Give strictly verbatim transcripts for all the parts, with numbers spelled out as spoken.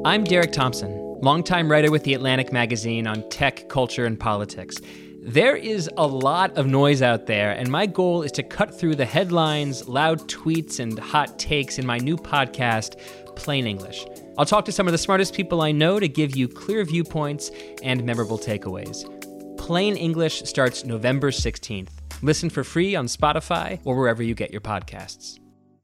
I'm Derek Thompson, longtime writer with The Atlantic magazine on tech, culture, and politics. There is a lot of noise out there, and my goal is to cut through the headlines, loud tweets, and hot takes in my new podcast, Plain English. I'll talk to some of the smartest people I know to give you clear viewpoints and memorable takeaways. Plain English starts November sixteenth. Listen for free on Spotify or wherever you get your podcasts.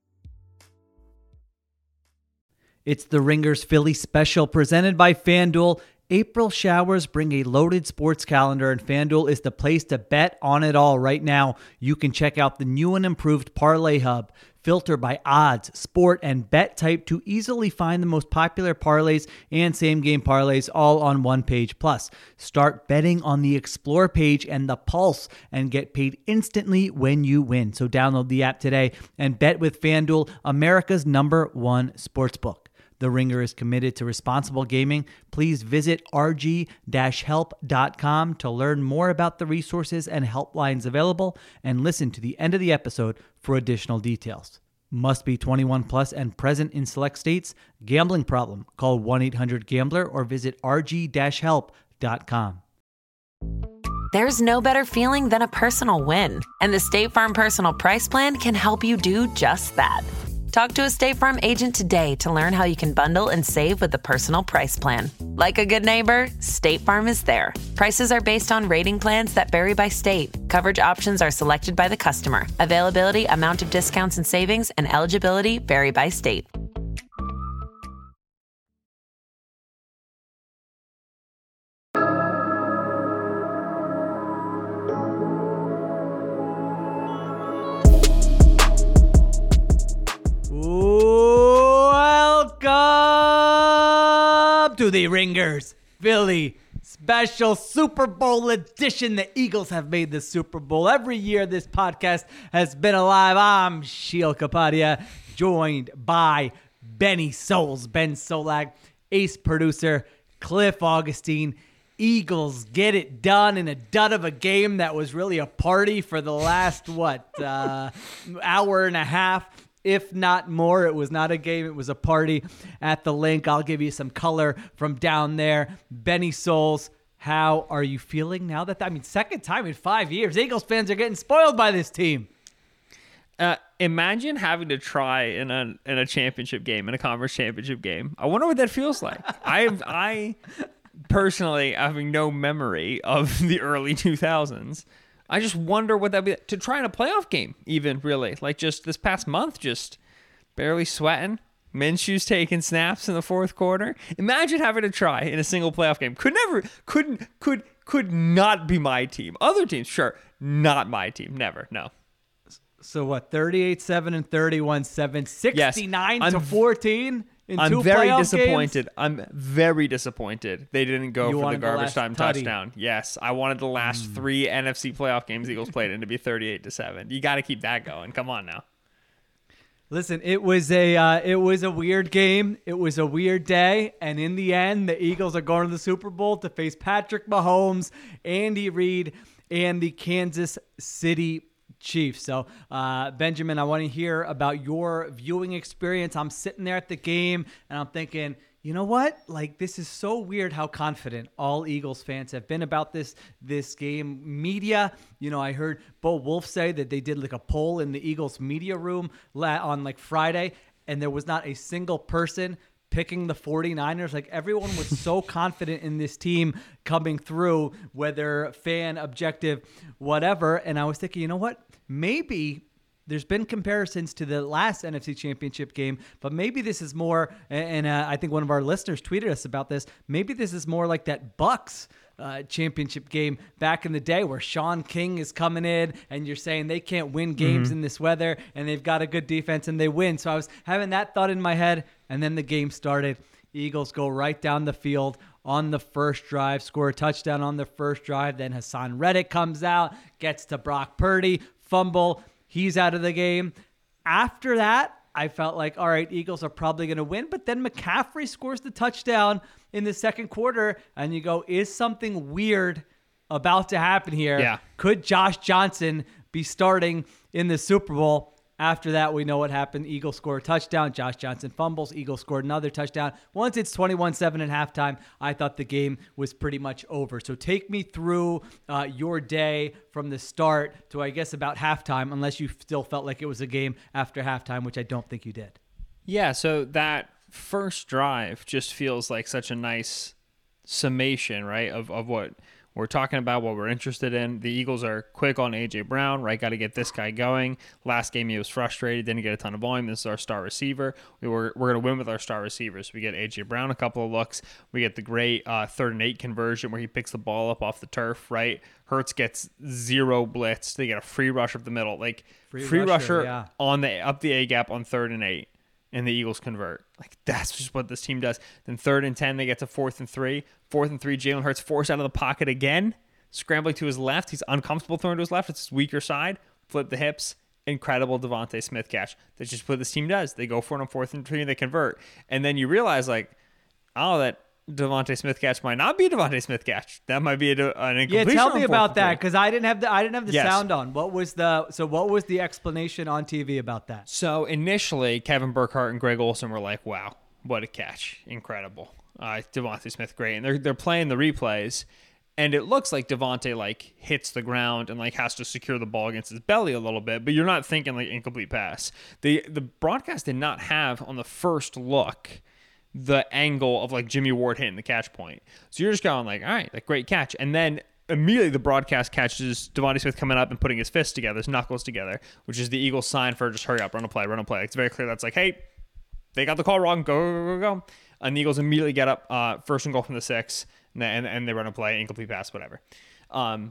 It's the Ringers Philly special presented by FanDuel. April showers bring a loaded sports calendar, and FanDuel is the place to bet on it all right now. You can check out the new and improved Parlay Hub. Filter by odds, sport, and bet type to easily find the most popular parlays and same-game parlays all on one page. Plus, start betting on the Explore page and the Pulse and get paid instantly when you win. So download the app today and bet with FanDuel, America's number one sportsbook. The Ringer is committed to responsible gaming. Please visit r g dash help dot com to learn more about the resources and helplines available, and listen to the end of the episode for additional details. Must be twenty-one plus and present in select states. Gambling problem? Call one eight hundred gambler or visit r g dash help dot com. There's no better feeling than a personal win, and the State Farm Personal Price Plan can help you do just that. Talk to a State Farm agent today to learn how you can bundle and save with the Personal Price Plan. Like a good neighbor, State Farm is there. Prices are based on rating plans that vary by state. Coverage options are selected by the customer. Availability, amount of discounts and savings, and eligibility vary by state. Welcome to the Ringers Philly special Super Bowl edition. The Eagles have made the Super Bowl. Every year this podcast has been alive. I'm Sheil Kapadia, joined by Benny Souls, Ben Solak, ace producer, Cliff Augustine. Eagles get it done in a dud of a game that was really a party for the last, what, uh, hour and a half. If not more. It was not a game. It was a party at the Link. I'll give you some color from down there. Benny Souls, how are you feeling now that, I mean, second time in five years, Eagles fans are getting spoiled by this team. Uh, imagine having to try in a in a championship game, in a conference championship game. I wonder what that feels like. I I personally, having no memory of the early two thousands, I just wonder what that'd be to try in a playoff game, even, really. Like, just this past month, just barely sweating. Minshew's taking snaps in the fourth quarter. Imagine having to try in a single playoff game. Could never, couldn't, could, could not be my team. Other teams, sure, not my team. Never, no. So what, thirty-eight seven and thirty-one seven, sixty-nine yes, to fourteen? In I'm two very playoff disappointed. Games? I'm very disappointed they didn't go You for the wanted the garbage last time tutty. touchdown. Yes, I wanted the last mm. three N F C playoff games the Eagles played in to be thirty-eight to seven. You got to keep that going. Come on now. Listen, it was a uh, it was a weird game. It was a weird day, and in the end, the Eagles are going to the Super Bowl to face Patrick Mahomes, Andy Reid, and the Kansas City Chiefs. So, uh, Benjamin, I want to hear about your viewing experience. I'm sitting there at the game, and I'm thinking, you know what? Like, this is so weird how confident all Eagles fans have been about this this game. Media, you know, I heard Bo Wolf say that they did like a poll in the Eagles media room on like Friday, and there was not a single person picking the 49ers. Like, everyone was so confident in this team coming through, whether fan, objective, whatever. And I was thinking, you know what? Maybe there's been comparisons to the last N F C Championship game, but maybe this is more, and uh, I think one of our listeners tweeted us about this, maybe this is more like that Bucks uh, championship game back in the day where Sean King is coming in and you're saying they can't win games mm-hmm. in this weather, and they've got a good defense and they win. So I was having that thought in my head, and then the game started. Eagles go right down the field on the first drive, score a touchdown on the first drive. Then Hassan Reddick comes out, gets to Brock Purdy, fumble. He's out of the game. After that, I felt like, all right, Eagles are probably going to win. But then McCaffrey scores the touchdown in the second quarter. And you go, is something weird about to happen here? Yeah. Could Josh Johnson be starting in the Super Bowl? After that, we know what happened. Eagles score a touchdown. Josh Johnson fumbles. Eagles scored another touchdown. Once it's twenty-one seven at halftime, I thought the game was pretty much over. So take me through uh, your day from the start to, I guess, about halftime, unless you still felt like it was a game after halftime, which I don't think you did. Yeah, so that first drive just feels like such a nice summation, right, of, of what we're talking about, what we're interested in. The Eagles are quick on A J Brown, right? Got to get this guy going. Last game he was frustrated, didn't get a ton of volume. This is our star receiver. We were we're gonna win with our star receivers. We get A J Brown a couple of looks. We get the great uh, third and eight conversion where he picks the ball up off the turf, right? Hurts gets zero blitz. They get a free rush up the middle, like free, free rusher, rusher yeah. on the up the A gap on third and eight. And the Eagles convert. Like, that's just what this team does. Then third and ten, they get to fourth and three. Fourth and three, Jalen Hurts forced out of the pocket again, scrambling to his left. He's uncomfortable throwing to his left. It's his weaker side. Flip the hips. Incredible Devontae Smith catch. That's just what this team does. They go for it on fourth and three, and they convert. And then you realize, like, oh, that Devontae Smith catch might not be a Devontae Smith catch. That might be a, an incompletion. Yeah, tell me about that, because I didn't have the I didn't have the yes. sound on. What was the so what was the explanation on T V about that? So initially, Kevin Burkhardt and Greg Olsen were like, "Wow, what a catch! Incredible, uh, Devontae Smith, great." And they're they're playing the replays, and it looks like Devontae like hits the ground and like has to secure the ball against his belly a little bit, but you're not thinking like incomplete pass. The the broadcast did not have on the first look the angle of like Jimmy Ward hitting the catch point. So you're just going like, all right, like great catch. And then immediately the broadcast catches Devontae Smith coming up and putting his fists together, his knuckles together, which is the Eagles sign for just hurry up, run a play, run a play. It's very clear that's like, hey, they got the call wrong, go, go, go, go. And the Eagles immediately get up uh, first and goal from the six, and, and, and they run a play, incomplete pass, whatever. Um,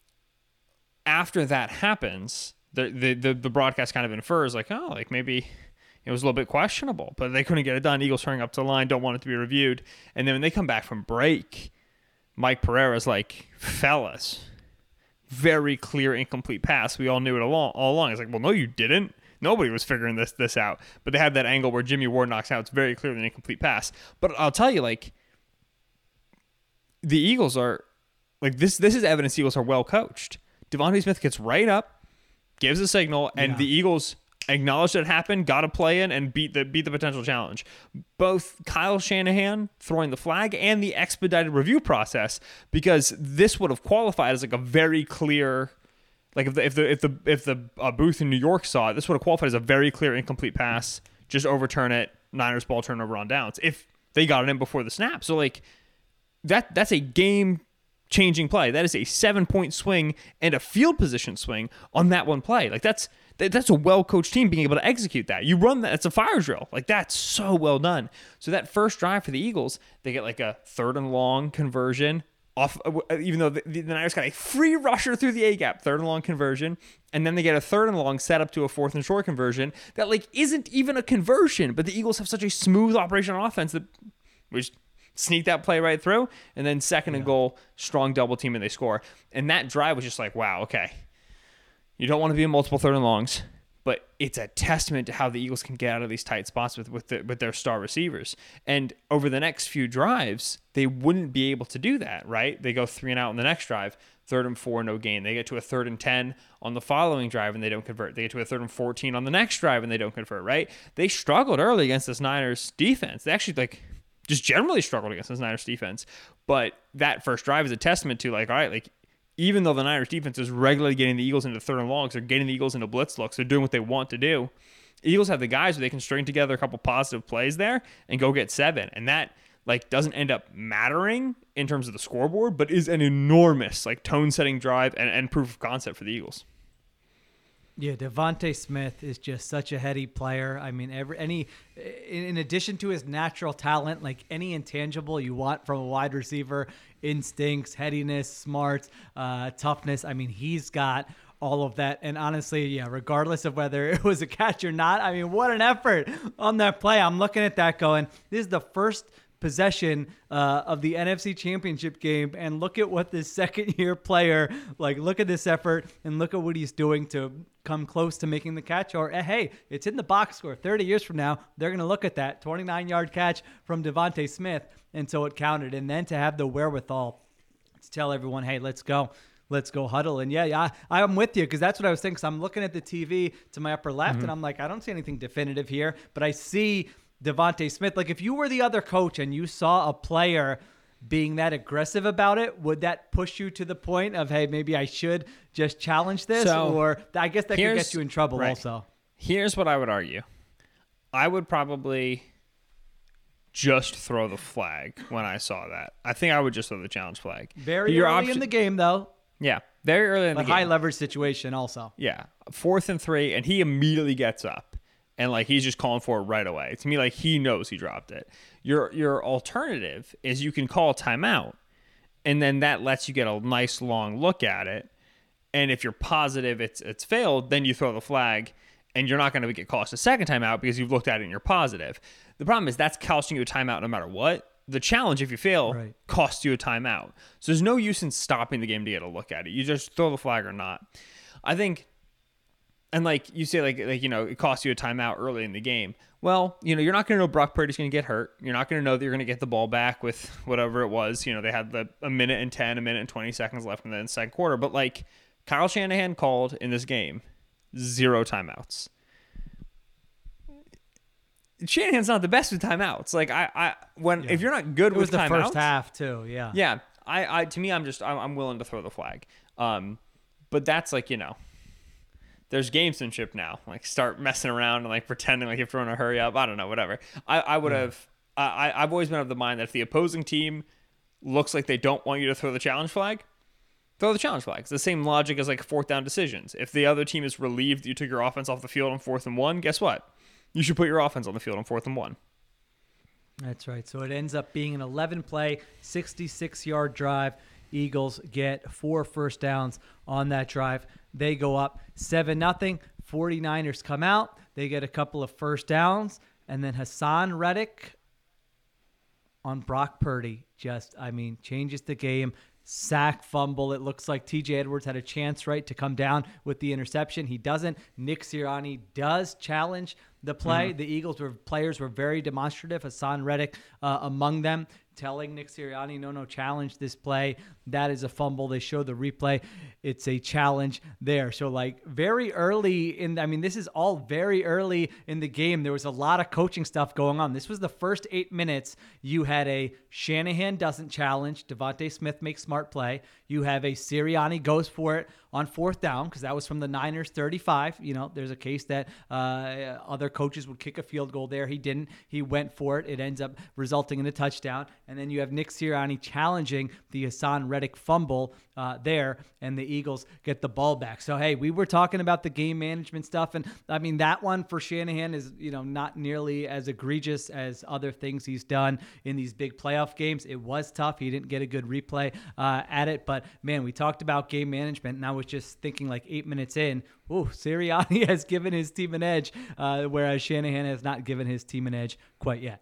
after that happens, the, the, the, the broadcast kind of infers like, oh, like maybe it was a little bit questionable, but they couldn't get it done. Eagles hurrying up to the line, don't want it to be reviewed. And then when they come back from break, Mike Pereira's like, fellas, very clear incomplete pass. We all knew it all, all along. It's like, well, no, you didn't. Nobody was figuring this this out. But they had that angle where Jimmy Ward knocks out. It's very clearly an incomplete pass. But I'll tell you, like, the Eagles are, like, this This is evidence the Eagles are well coached. Devontae Smith gets right up, gives a signal, and yeah. the Eagles acknowledge that it happened, got to play in, and beat the beat the potential challenge. Both Kyle Shanahan throwing the flag and the expedited review process, because this would have qualified as like a very clear, like if the if the if the if the uh, booth in New York saw it, this would have qualified as a very clear incomplete pass. Just overturn it, Niners ball turnover on downs if they got it in before the snap. So like that that's a game changing play. That is a seven point swing and a field position swing on that one play. Like that's. That's a well-coached team being able to execute that. You run that. It's a fire drill. Like, that's so well done. So that first drive for the Eagles, they get like a third and long conversion off, even though the, the Niners got a free rusher through the A-gap, third and long conversion, and then they get a third and long set up to a fourth and short conversion that, like, isn't even a conversion, but the Eagles have such a smooth operation on offense that we just sneak that play right through, and then second yeah. and goal, strong double team, and they score. And that drive was just like, wow, okay. You don't want to be in multiple third and longs, but it's a testament to how the Eagles can get out of these tight spots with with, the, with their star receivers. And over the next few drives, they wouldn't be able to do that, right? They go three and out on the next drive, third and four, no gain. They get to a third and ten on the following drive, and they don't convert. They get to a third and fourteen on the next drive, and they don't convert, right? They struggled early against this Niners defense. They actually, like, just generally struggled against this Niners defense. But that first drive is a testament to, like, all right, like, even though the Niners defense is regularly getting the Eagles into third and longs, they're getting the Eagles into blitz looks, they're doing what they want to do. Eagles have the guys where they can string together a couple positive plays there and go get seven. And that, like, doesn't end up mattering in terms of the scoreboard, but is an enormous, like, tone-setting drive and, and proof of concept for the Eagles. Yeah, Devontae Smith is just such a heady player. I mean, every any in, in addition to his natural talent, like any intangible you want from a wide receiver, instincts, headiness, smarts, uh, toughness. I mean, he's got all of that. And honestly, yeah, regardless of whether it was a catch or not, I mean, what an effort on that play. I'm looking at that going, this is the first possession uh, of the N F C Championship game, and look at what this second-year player, like, look at this effort, and look at what he's doing to come close to making the catch. Or, hey, it's in the box score. thirty years from now, they're going to look at that twenty-nine-yard catch from Devontae Smith, and so it counted. And then to have the wherewithal to tell everyone, hey, let's go. let's go huddle. And yeah, yeah, I, I'm with you because that's what I was thinking. 'Cause I'm looking at the T V to my upper left, mm-hmm. and I'm like, I don't see anything definitive here, but I see Devontae Smith. Like if you were the other coach and you saw a player being that aggressive about it, would that push you to the point of, hey, maybe I should just challenge this? So, or I guess that could get you in trouble right. also. Here's what I would argue. I would probably just throw the flag when I saw that. I think I would just throw the challenge flag. Very Your early option, in the game, though. Yeah, very early in but the game. High leverage situation also. Yeah, fourth and three, and he immediately gets up. And, like, he's just calling for it right away. To me, like, he knows he dropped it. Your your alternative is you can call a timeout, and then that lets you get a nice long look at it. And if you're positive it's it's failed, then you throw the flag, and you're not going to get cost a second timeout because you've looked at it and you're positive. The problem is that's costing you a timeout no matter what. The challenge, if you fail, right. costs you a timeout. So there's no use in stopping the game to get a look at it. You just throw the flag or not. I think... And, like, you say, like, like you know, it costs you a timeout early in the game. Well, you know, you're not going to know Brock Purdy's going to get hurt. You're not going to know that you're going to get the ball back with whatever it was. You know, they had the a minute and ten, a minute and twenty seconds left in the second quarter. But, like, Kyle Shanahan called in this game zero timeouts. Shanahan's not the best with timeouts. Like, I, I when yeah. if you're not good it with was timeouts. the first half, too, yeah. Yeah. I, I to me, I'm just, I'm, I'm willing to throw the flag. Um, but that's, like, you know. There's gamesmanship now. Like, start messing around and, like, pretending like you're trying to hurry up. I don't know, whatever. I, I would yeah. have... I, I've always been of the mind that if the opposing team looks like they don't want you to throw the challenge flag, throw the challenge flag. It's the same logic as, like, fourth down decisions. If the other team is relieved you took your offense off the field on fourth and one, guess what? You should put your offense on the field on fourth and one. That's right. So it ends up being an eleven-play, sixty-six-yard drive. Eagles get four first downs on that drive. They go up seven nothing. 49ers come out. They get a couple of first downs. And then Hassan Reddick on Brock Purdy just, I mean, changes the game. Sack, fumble. It looks like T J Edwards had a chance, right, to come down with the interception. He doesn't. Nick Sirianni does challenge the play. Mm-hmm. The Eagles were players were very demonstrative. Hassan Reddick uh, among them, telling Nick Sirianni, no, no, challenge this play. That is a fumble. They show the replay. It's a challenge there. So, like, very early in, I mean, this is all very early in the game. There was a lot of coaching stuff going on. This was the first eight minutes. You had a Shanahan doesn't challenge. Devontae Smith makes smart play. You have a Sirianni goes for it on fourth down because that was from the Niners thirty-five. You know, there's a case that uh, other coaches would kick a field goal there. He didn't. He went for it. It ends up resulting in a touchdown. And then you have Nick Sirianni challenging the Hassan Reddick fumble uh, there, and the Eagles get the ball back. So, hey, we were talking about the game management stuff, and I mean, that one for Shanahan is, you know, not nearly as egregious as other things he's done in these big playoff games. It was tough. He didn't get a good replay uh, at it, but man, we talked about game management, and I was just thinking like eight minutes in, ooh, Sirianni has given his team an edge, uh, whereas Shanahan has not given his team an edge quite yet.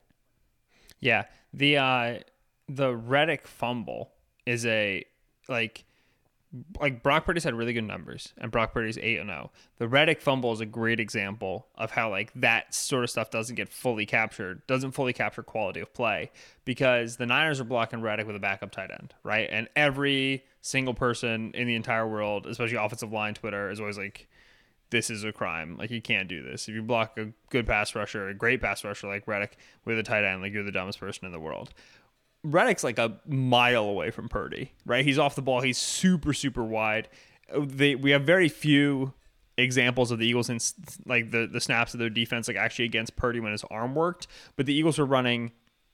Yeah, the uh, the Reddick fumble is a like like Brock Purdy's had really good numbers, and Brock Purdy's eight and oh. The Reddick fumble is a great example of how like that sort of stuff doesn't get fully captured, doesn't fully capture quality of play, because the Niners are blocking Reddick with a backup tight end, right? And every single person in the entire world, especially offensive line Twitter, is always like, this is a crime. Like, you can't do this. If you block a good pass rusher, a great pass rusher like Reddick with a tight end, like, you're the dumbest person in the world. Reddick's like a mile away from Purdy, right? He's off the ball. He's super, super wide. They, we have very few examples of the Eagles in like the, the snaps of their defense, like actually against Purdy when his arm worked. But the Eagles were running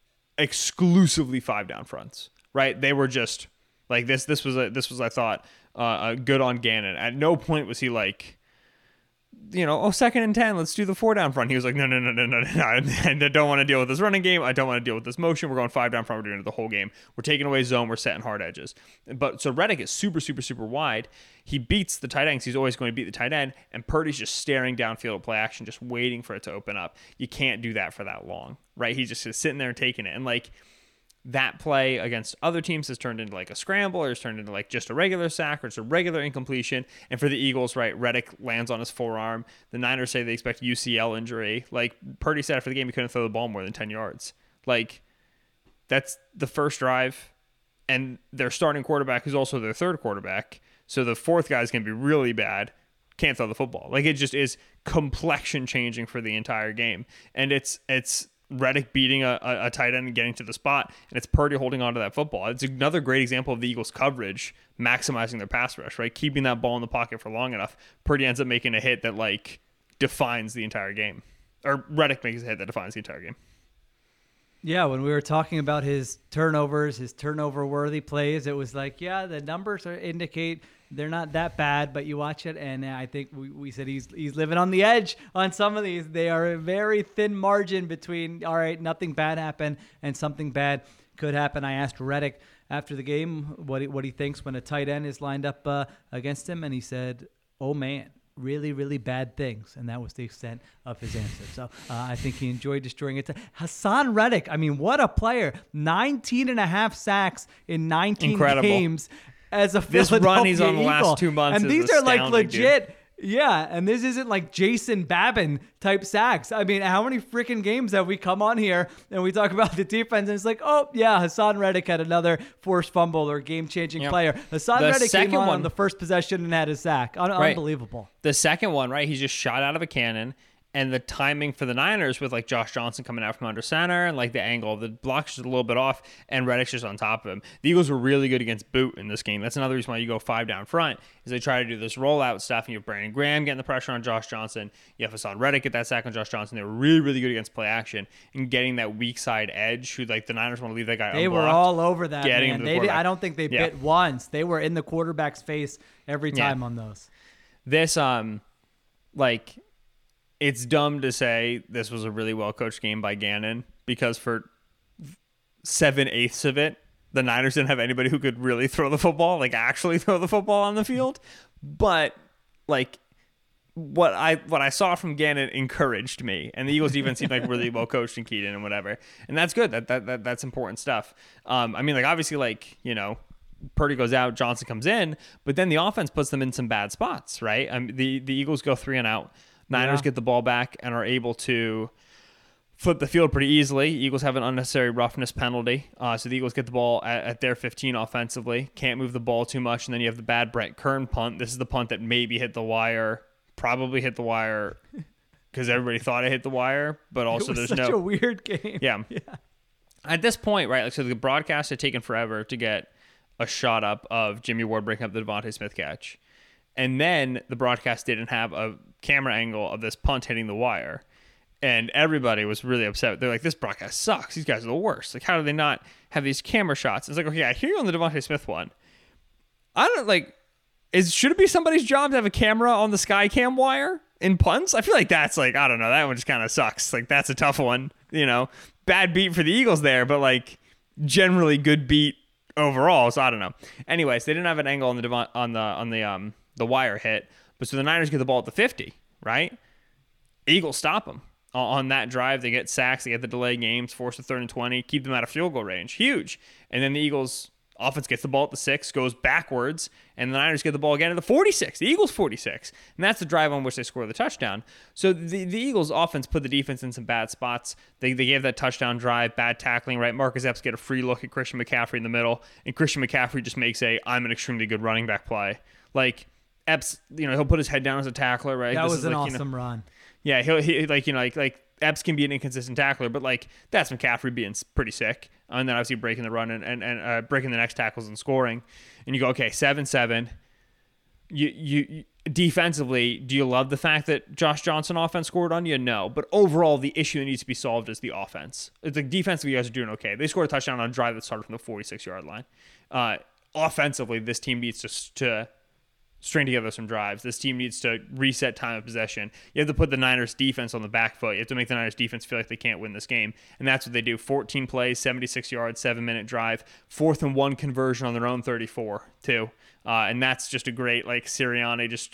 exclusively five down fronts, right? They were just like this. This was a, this was, I thought, uh, a good on Gannon. At no point was he like, you know, oh, second and ten, let's do the four down front. He was like, no, no, no, no, no, no. I don't want to deal with this running game. I don't want to deal with this motion. We're going five down front. We're doing it the whole game. We're taking away zone. We're setting hard edges. But so Reddick is super, super, super wide. He beats the tight ends. He's always going to beat the tight end. And Purdy's just staring downfield at play action, just waiting for it to open up. You can't do that for that long, right? He's just sitting there and taking it. And like, that play against other teams has turned into like a scramble, or has turned into like just a regular sack, or it's a regular incompletion. And for the Eagles, right, Reddick lands on his forearm. The Niners say they expect U C L injury. Like Purdy said after the game, he couldn't throw the ball more than ten yards. Like, that's the first drive, and their starting quarterback is also their third quarterback. So the fourth guy is going to be really bad. Can't throw the football. Like, it just is complexion changing for the entire game. And it's it's Reddick beating a, a, a tight end and getting to the spot, and it's Purdy holding on to that football. It's another great example of the Eagles' coverage maximizing their pass rush, right? Keeping that ball in the pocket for long enough. Purdy ends up making a hit that, like, defines the entire game. Or Reddick makes a hit that defines the entire game. Yeah, when we were talking about his turnovers, his turnover-worthy plays, it was like, yeah, the numbers are indicate they're not that bad, but you watch it, and I think we, we said he's he's living on the edge on some of these. They are a very thin margin between, all right, nothing bad happened and something bad could happen. I asked Reddick after the game what he, what he thinks when a tight end is lined up uh, against him, and he said, oh, man. Really, really bad things. And that was the extent of his answer. So uh, I think he enjoyed destroying it. Haason Reddick, I mean, what a player. nineteen and a half sacks in nineteen Incredible. games as a This Philadelphia run he's on the Eagle. last two months And is these are like astounding, legit. dude. Yeah, and this isn't like Jason Babin type sacks. I mean, how many freaking games have we come on here and we talk about the defense and it's like, oh, yeah, Haason Reddick had another forced fumble or game-changing Yep. player. Haason The Reddick came second on, one- on the first possession and had a sack. Un- Right. Unbelievable. The second one, right, he's just shot out of a cannon, and the timing for the Niners with, like, Josh Johnson coming out from under center and, like, the angle of the block's just a little bit off, and Reddick's just on top of him. The Eagles were really good against Boot in this game. That's another reason why you go five down front, is they try to do this rollout stuff, and you have Brandon Graham getting the pressure on Josh Johnson. You have Haason Reddick get that sack on Josh Johnson. They were really, really good against play action and getting that weak side edge who, like, the Niners want to leave that guy They unblocked. were all over that, Getting man. him to the They did, quarterback. I don't think they Yeah. bit once. They were in the quarterback's face every Yeah. time on those. This, um, like... It's dumb to say this was a really well-coached game by Gannon because for seven-eighths of it, the Niners didn't have anybody who could really throw the football, like actually throw the football on the field. But, like, what I what I saw from Gannon encouraged me, and the Eagles defense seemed like really well-coached and keyed in and whatever. And that's good. That, that, that That's important stuff. Um, I mean, like, obviously, like, you know, Purdy goes out, Johnson comes in, but then the offense puts them in some bad spots, right? I mean, the, the Eagles go three and out. Niners Yeah. get the ball back and are able to flip the field pretty easily. Eagles have an unnecessary roughness penalty. Uh, so the Eagles get the ball at, at their fifteen offensively. Can't move the ball too much. And then you have the bad Brett Kern punt. This is the punt that maybe hit the wire, probably hit the wire because everybody thought it hit the wire, but also It was there's such no... a weird game. Yeah. yeah. At this point, right, like so the broadcast had taken forever to get a shot up of Jimmy Ward breaking up the Devontae Smith catch. And then the broadcast didn't have a camera angle of this punt hitting the wire. And everybody was really upset. They're like, this broadcast sucks. These guys are the worst. Like, how do they not have these camera shots? It's like, okay, I hear you on the Devontae Smith one. I don't, like, is should it be somebody's job to have a camera on the Skycam wire in punts? I feel like that's, like, I don't know. That one just kind of sucks. Like, that's a tough one. You know, bad beat for the Eagles there, but, like, generally good beat overall. So I don't know. Anyways, they didn't have an angle on the Devon, on the, on the, um, the wire hit, but so the Niners get the ball at the fifty, right? Eagles stop them on that drive. They get sacks, they get the delay games, force a third and twenty, keep them out of field goal range, huge. And then the Eagles offense gets the ball at the six, goes backwards, and the Niners get the ball again at the forty-six, the Eagles forty-six, and that's the drive on which they score the touchdown. So the, the Eagles offense put the defense in some bad spots. They they gave that touchdown drive, bad tackling, right? Marcus Epps get a free look at Christian McCaffrey in the middle, and Christian McCaffrey just makes a I'm an extremely good running back play. Like, Epps, you know, he'll put his head down as a tackler, right? That This was is an like, awesome you know, run. Yeah, he'll he, like you know like like Epps can be an inconsistent tackler, but like that's McCaffrey being pretty sick, and then obviously breaking the run and and, and uh, breaking the next tackles and scoring, and you go okay seven seven. You, you you defensively, do you love the fact that Josh Johnson offense scored on you? No, but overall the issue that needs to be solved is the offense. The defensively, you guys are doing okay. They scored a touchdown on a drive that started from the forty-six yard line. Uh, offensively, this team needs to to string together some drives. This team needs to reset time of possession. You have to put the Niners defense on the back foot. You have to make the Niners defense feel like they can't win this game. And that's what they do. fourteen plays, seventy-six yards, seven minute drive, fourth and one conversion on their own thirty-four too. Uh, and that's just a great, like, Sirianni, just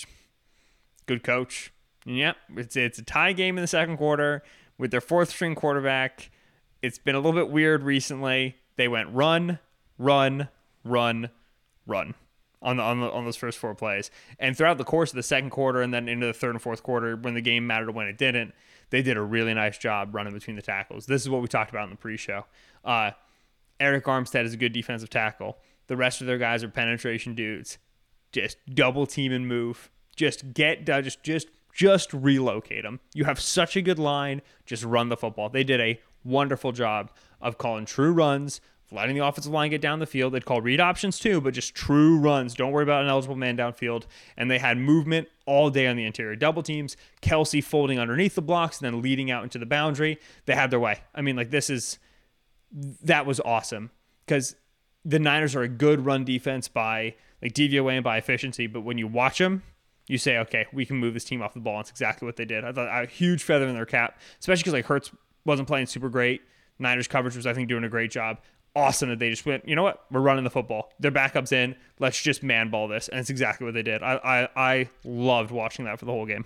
good coach. And yep, it's, it's a tie game in the second quarter with their fourth string quarterback. It's been a little bit weird recently. They went run, run, run, run. On the, on the on those first four plays. And throughout the course of the second quarter and then into the third and fourth quarter, when the game mattered when it didn't, they did a really nice job running between the tackles. This is what we talked about in the pre-show. Uh, Eric Armstead is a good defensive tackle. The rest of their guys are penetration dudes. just double team and move. Just get just just just relocate them. You have such a good line. Just run the football. They did a wonderful job of calling true runs, letting the offensive line get down the field. They'd call read options too, but just true runs. Don't worry about an eligible man downfield. And they had movement all day on the interior double teams. Kelsey folding underneath the blocks and then leading out into the boundary. They had their way. I mean, like this is that was awesome because the Niners are a good run defense by like D V O A and by efficiency. But when you watch them, you say, okay, we can move this team off the ball. It's exactly what they did. I thought a huge feather in their cap, especially because like Hurts wasn't playing super great. Niners coverage was, I think, doing a great job. Awesome that they just went, you know what? We're running the football. Their backup's in. Let's just man ball this. And it's exactly what they did. I I, I loved watching that for the whole game.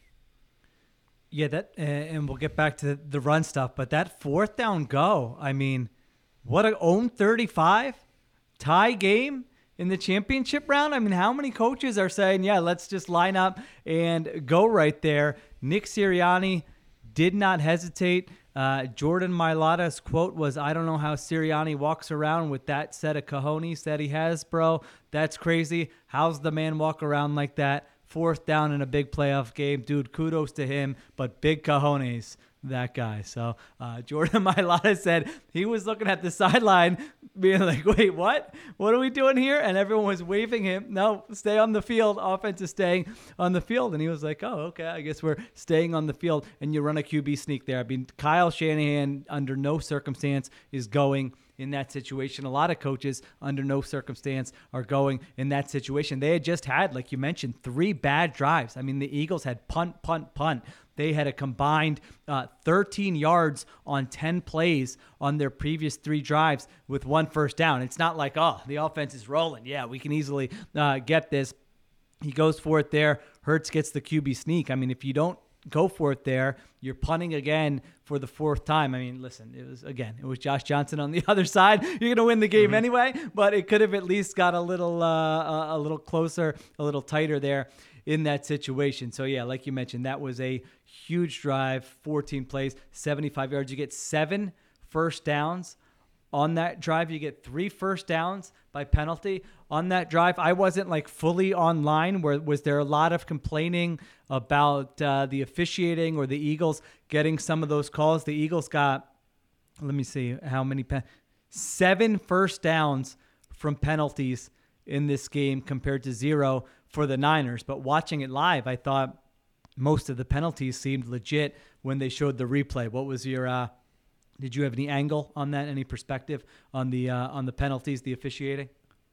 Yeah, that, and we'll get back to the run stuff, but that fourth down go, I mean, what a own thirty-five tie game in the championship round. I mean, how many coaches are saying, yeah, let's just line up and go right there? Nick Sirianni did not hesitate. Uh, Jordan Mailata's quote was, I don't know how Sirianni walks around with that set of cojones that he has, bro. That's crazy. How's the man walk around like that? Fourth down in a big playoff game. Dude, kudos to him, but big cojones, that guy. So uh, Jordan Mailata said he was looking at the sideline being like, wait, what? What are we doing here? And everyone was waving him. No, stay on the field. Offense is staying on the field. And he was like, oh, okay, I guess we're staying on the field. And you run a Q B sneak there. I mean, Kyle Shanahan under no circumstance is going in that situation. A lot of coaches under no circumstance are going in that situation. They had just had, like you mentioned, three bad drives. I mean, the Eagles had punt, punt, punt. They had a combined uh, thirteen yards on ten plays on their previous three drives with one first down. It's not like, oh, the offense is rolling. Yeah, we can easily uh, get this. He goes for it there. Hurts gets the Q B sneak. I mean, if you don't go for it there, you're punting again for the fourth time. I mean, listen, it was, again, it was Josh Johnson on the other side. You're going to win the game mm-hmm. anyway, but it could have at least got a little, uh, a little closer, a little tighter there in that situation. So yeah, like you mentioned, that was a huge drive, fourteen plays, seventy-five yards. You get seven first downs on that drive. You get three first downs by penalty on that drive. I wasn't like fully online. Where was there a lot of complaining about uh, the officiating or the Eagles getting some of those calls? The Eagles got, let me see how many, pen- seven first downs from penalties in this game compared to zero for the Niners. But watching it live, I thought most of the penalties seemed legit when they showed the replay. What was your, uh, did you have any angle on that? Any perspective on the, uh, on the penalties, the officiating?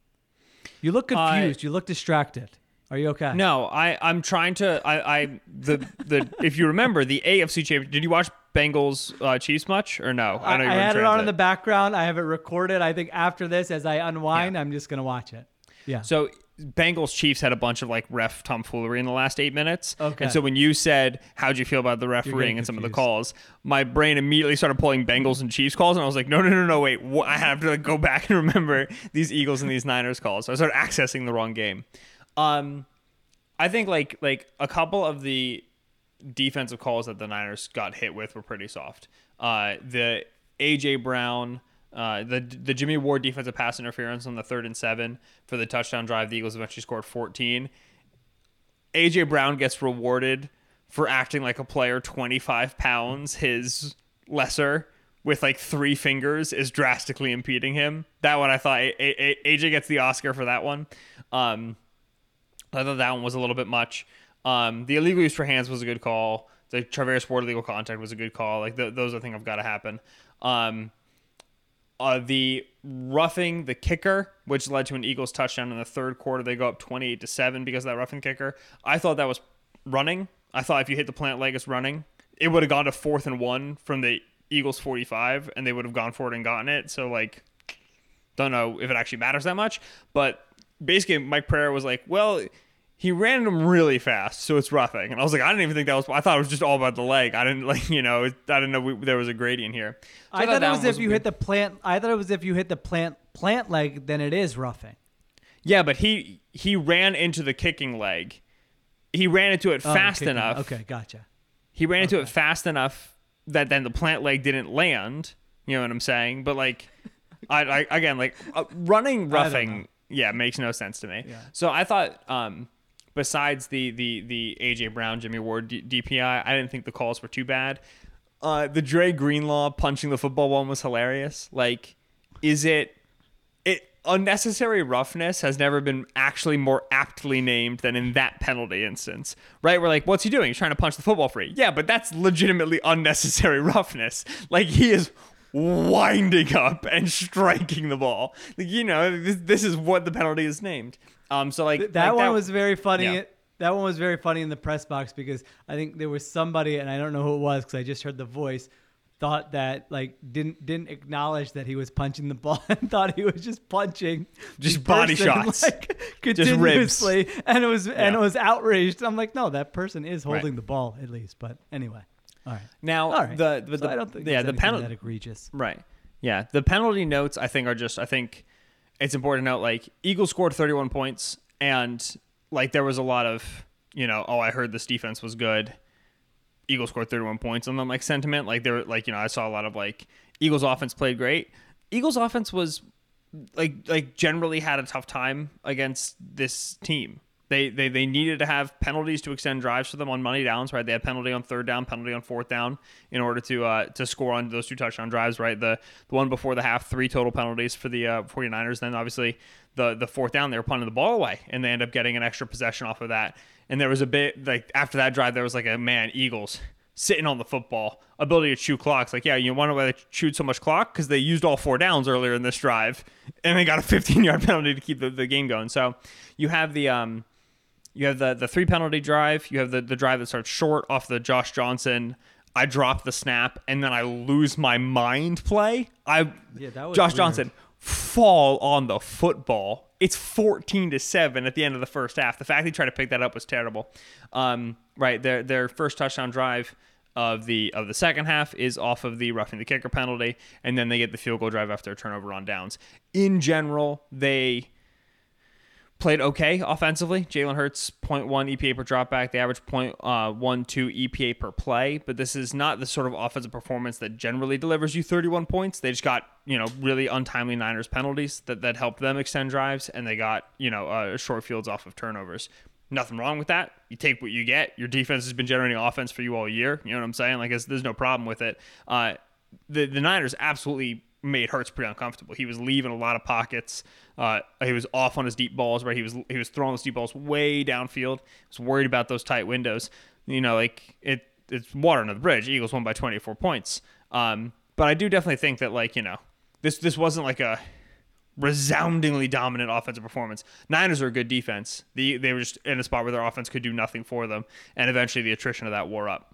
You look confused. Uh, you look distracted. Are you okay? No, I, I'm trying to, I, I, the, the, if you remember the A F C championship, did you watch Bengals uh, Chiefs much or no? I, know I had it on in the background. I have it recorded. I think after this, as I unwind, yeah. I'm just going to watch it. Yeah. So Bengals Chiefs had a bunch of like ref tomfoolery in the last eight minutes. Okay. And so when you said, how'd you feel about the refereeing and some of the calls, my brain immediately started pulling Bengals and Chiefs calls. And I was like, no, no, no, no, wait. What? I have to like, go back and remember these Eagles and these Niners calls. So I started accessing the wrong game. Um, I think like like a couple of the defensive calls that the Niners got hit with were pretty soft. Uh, the A J Brown... Uh, the the Jimmy Ward defensive pass interference on the third and seven for the touchdown drive. The Eagles eventually scored fourteen. A J Brown gets rewarded for acting like a player twenty-five pounds, his lesser, with like three fingers is drastically impeding him. That one I thought A- A- A J gets the Oscar for that one. Um, I thought that one was a little bit much. Um, the illegal use for hands was a good call. The Traverse Ward illegal contact was a good call. Like th- those I think have got to happen. Um, Uh, the roughing the kicker, which led to an Eagles touchdown in the third quarter. They go up twenty-eight to seven because of that roughing kicker. I thought that was running. I thought if you hit the plant leg, it's running. It would have gone to fourth and one from the Eagles forty-five, and they would have gone for it and gotten it. So, like, don't know if it actually matters that much. But basically, Mike Pereira was like, well, he ran him really fast, so it's roughing. And I was like, I didn't even think that was, I thought it was just all about the leg. I didn't, like, you know, I didn't know we, there was a gradient here. So I, I thought, thought it was if was you weird. hit the plant, I thought it was if you hit the plant, plant leg, then it is roughing. Yeah, but he, he ran into the kicking leg. He ran into it oh, fast kicking, enough. Okay, gotcha. He ran okay. into it fast enough that then the plant leg didn't land. You know what I'm saying? But, like, I, I again, like, uh, running roughing Yeah, it makes no sense to me. Yeah. So I thought, um, besides the the the A J Brown, Jimmy Ward D- DPI, I didn't think the calls were too bad. Uh, the Dre Greenlaw punching the football one was hilarious. Like, is it it unnecessary roughness has never been actually more aptly named than in that penalty instance, right? We're like, what's he doing? He's trying to punch the football free. Yeah, but that's legitimately unnecessary roughness. Like, he is winding up and striking the ball. Like, you know, this, this is what the penalty is named. Um, so like that like one that, was very funny. Yeah. That one was very funny in the press box because I think there was somebody, and I don't know who it was because I just heard the voice, thought that like didn't didn't acknowledge that he was punching the ball and thought he was just punching Just the body person, shots. like, Just continuously, and it was and Yeah. it was outraged. I'm like, no, that person is holding Right. the ball at least. But anyway, all right. Now All right. the the, So the I don't think yeah there's the anything penalty that egregious. right yeah the penalty notes I think are just I think it's important to note like Eagles scored thirty-one points and like there was a lot of you know oh I heard this defense was good. Eagles scored thirty-one points on them like sentiment like they were like you know I saw a lot of like Eagles offense played great. Eagles offense was like like generally had a tough time against this team. They, they they needed to have penalties to extend drives for them on money downs, right? They had penalty on third down, penalty on fourth down in order to uh, to score on those two touchdown drives, right? The the one before the half, three total penalties for the uh, 49ers. Then obviously the the fourth down, they were punting the ball away, and they end up getting an extra possession off of that. And there was a bit, like after that drive, there was like a, man, Eagles sitting on the football, ability to chew clocks. Like, yeah, you wonder why they chewed so much clock? Because they used all four downs earlier in this drive, and they got a fifteen-yard penalty to keep the, the game going. So you have the... um. You have the, the three penalty drive. You have the, the drive that starts short off the Josh Johnson. I drop the snap and then I lose my mind play. I Yeah, that was Josh weird. Johnson fall on the football. It's fourteen to seven at the end of the first half. The fact he tried to pick that up was terrible. Um, right, their their first touchdown drive of the of the second half is off of the roughing the kicker penalty, and then they get the field goal drive after a turnover on downs. In general, they played okay offensively. Jalen Hurts, zero point one E P A per dropback. They average zero point one two E P A per play. But this is not the sort of offensive performance that generally delivers you thirty-one points. They just got, you know, really untimely Niners penalties that, that helped them extend drives. And they got, you know, uh, short fields off of turnovers. Nothing wrong with that. You take what you get. Your defense has been generating offense for you all year. You know what I'm saying? Like, there's no problem with it. Uh, the, the Niners absolutely made Hurts pretty uncomfortable. He was leaving a lot of pockets. Uh, he was off on his deep balls, right? He was he was throwing those deep balls way downfield. He was worried about those tight windows. You know, like it it's water under the bridge. Eagles won by twenty-four points. Um, but I do definitely think that like you know this this wasn't like a resoundingly dominant offensive performance. Niners are a good defense. The they were just in a spot where their offense could do nothing for them, and eventually the attrition of that wore up.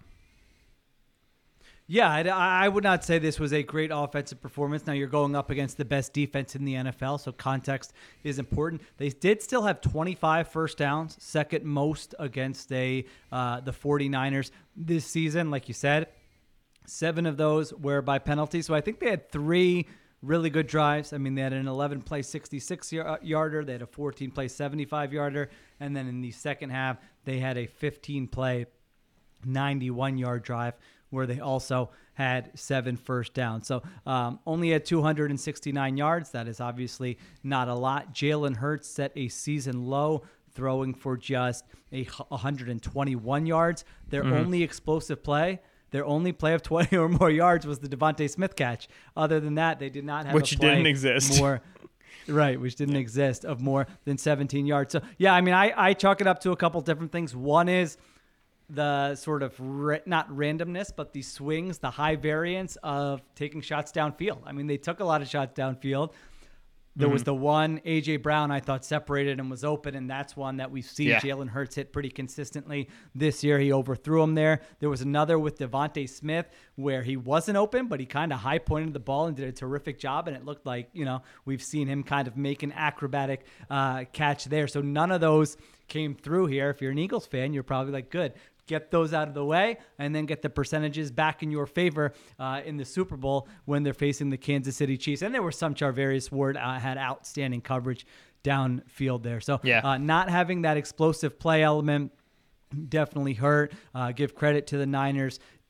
Yeah, I, I would not say this was a great offensive performance. Now you're going up against the best defense in the N F L, so context is important. They did still have twenty-five first downs, second most against a uh, the 49ers this season. Like you said, seven of those were by penalty. So I think they had three really good drives. I mean, they had an eleven-play sixty-six-yarder. They had a fourteen-play seventy-five-yarder. And then in the second half, they had a fifteen-play ninety-one-yard drive where they also had seven first downs. So um, only had two hundred sixty-nine yards. That is obviously not a lot. Jalen Hurts set a season low, throwing for just a one hundred twenty-one yards. Their mm-hmm. only explosive play, their only play of twenty or more yards was the Devontae Smith catch. Other than that, they did not have Which a play didn't exist. more Right, which didn't exist of more than seventeen yards. So, yeah, I mean, I, I chalk it up to a couple different things. One is the sort of ra- not randomness, but the swings, the high variance of taking shots downfield. I mean, they took a lot of shots downfield. There mm-hmm. was the one A J Brown I thought separated and was open, and that's one that we've seen yeah. Jalen Hurts hit pretty consistently this year. He overthrew him there. There was another with Devontae Smith where he wasn't open, but he kind of high pointed the ball and did a terrific job, and it looked like, you know, we've seen him kind of make an acrobatic uh, catch there. So none of those came through here. If you're an Eagles fan, you're probably like, good. Get those out of the way and then get the percentages back in your favor uh, in the Super Bowl when they're facing the Kansas City Chiefs. And there were some Charvarius Ward uh, had outstanding coverage downfield there. So yeah. uh, not having that explosive play element definitely hurt. Uh, give credit to the Niners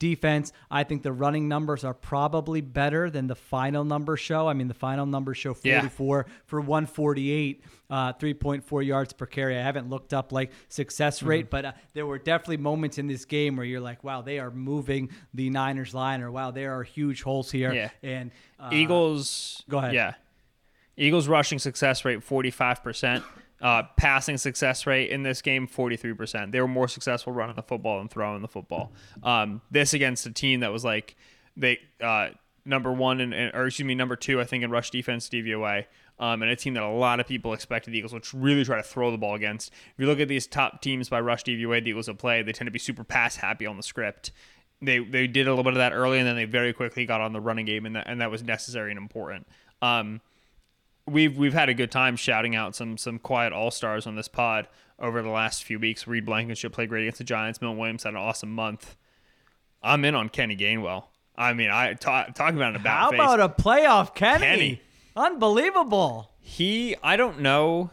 defense. I think the running numbers are probably better than the final numbers show. I mean, the final numbers show forty-four yeah. for one forty-eight, uh, three point four yards per carry. I haven't looked up like success rate, mm-hmm. but uh, there were definitely moments in this game where you're like, wow, they are moving the Niners line, or wow, there are huge holes here. Yeah. And uh, Eagles, go ahead. Yeah. Eagles rushing success rate, forty-five percent. Uh, passing success rate in this game, forty-three percent. They were more successful running the football than throwing the football. Um, this against a team that was like they uh, number one in, or excuse me, number two, I think, in rush defense, D V O A, um, and a team that a lot of people expected the Eagles would really try to throw the ball against. If you look at these top teams by rush D V O A, the Eagles have played, they tend to be super pass happy on the script. They they did a little bit of that early, and then they very quickly got on the running game, and that and that was necessary and important. Um, We've we've had a good time shouting out some some quiet all-stars on this pod over the last few weeks. Reed Blankenship played great against the Giants. Milton Williams had an awesome month. I'm in on Kenny Gainwell. I mean, I talk, talking about an about How face. about a playoff Kenny? Kenny. Unbelievable. He, I don't know,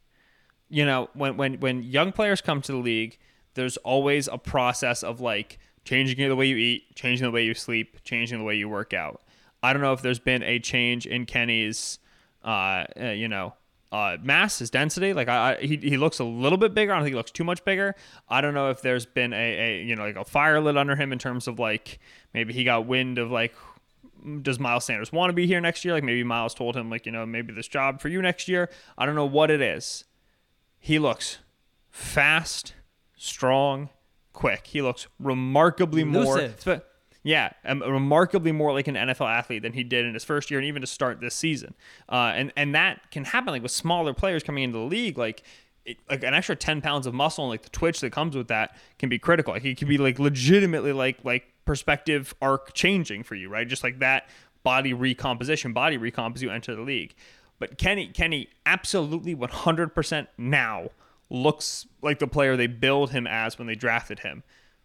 you know, when, when, when young players come to the league, there's always a process of like changing the way you eat, changing the way you sleep, changing the way you work out. I don't know if there's been a change in Kenny's Uh, uh, you know, uh, mass, his density. Like I, I, he he looks a little bit bigger. I don't think he looks too much bigger. I don't know if there's been a, a you know like a fire lit under him in terms of like maybe he got wind of like, does Miles Sanders want to be here next year? Like maybe Miles told him like, you know, maybe this job for you next year. I don't know what it is. He looks fast, strong, quick. He looks remarkably Elusive. more. Yeah, um, remarkably more like an N F L athlete than he did in his first year and even to start this season. Uh, and, and that can happen like with smaller players coming into the league. Like it, like an extra ten pounds of muscle and like the twitch that comes with that can be critical. Like it can be like legitimately like like perspective arc changing for you, right? Just like that body recomposition, body recomp as you enter the league. But Kenny, Kenny absolutely one hundred percent now looks like the player they billed him as when they drafted him.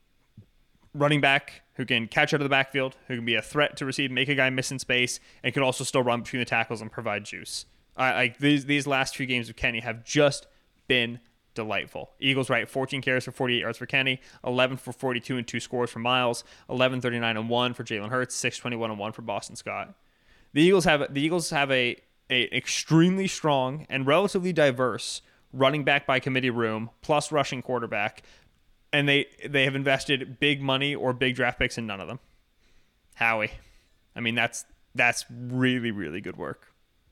Running back who can catch out of the backfield, who can be a threat to receive, make a guy miss in space, and can also still run between the tackles and provide juice. Uh, like these these last few games of Kenny have just been delightful. Eagles right, fourteen carries for forty-eight yards for Kenny, eleven for forty-two and two scores for Miles, eleven thirty-nine and one for Jalen Hurts, six twenty-one and one for Boston Scott. The Eagles have the Eagles have a, a extremely strong and relatively diverse running back by committee room plus rushing quarterback. And they, they have invested big money or big draft picks in none of them. Howie. I mean, that's that's really, really good work.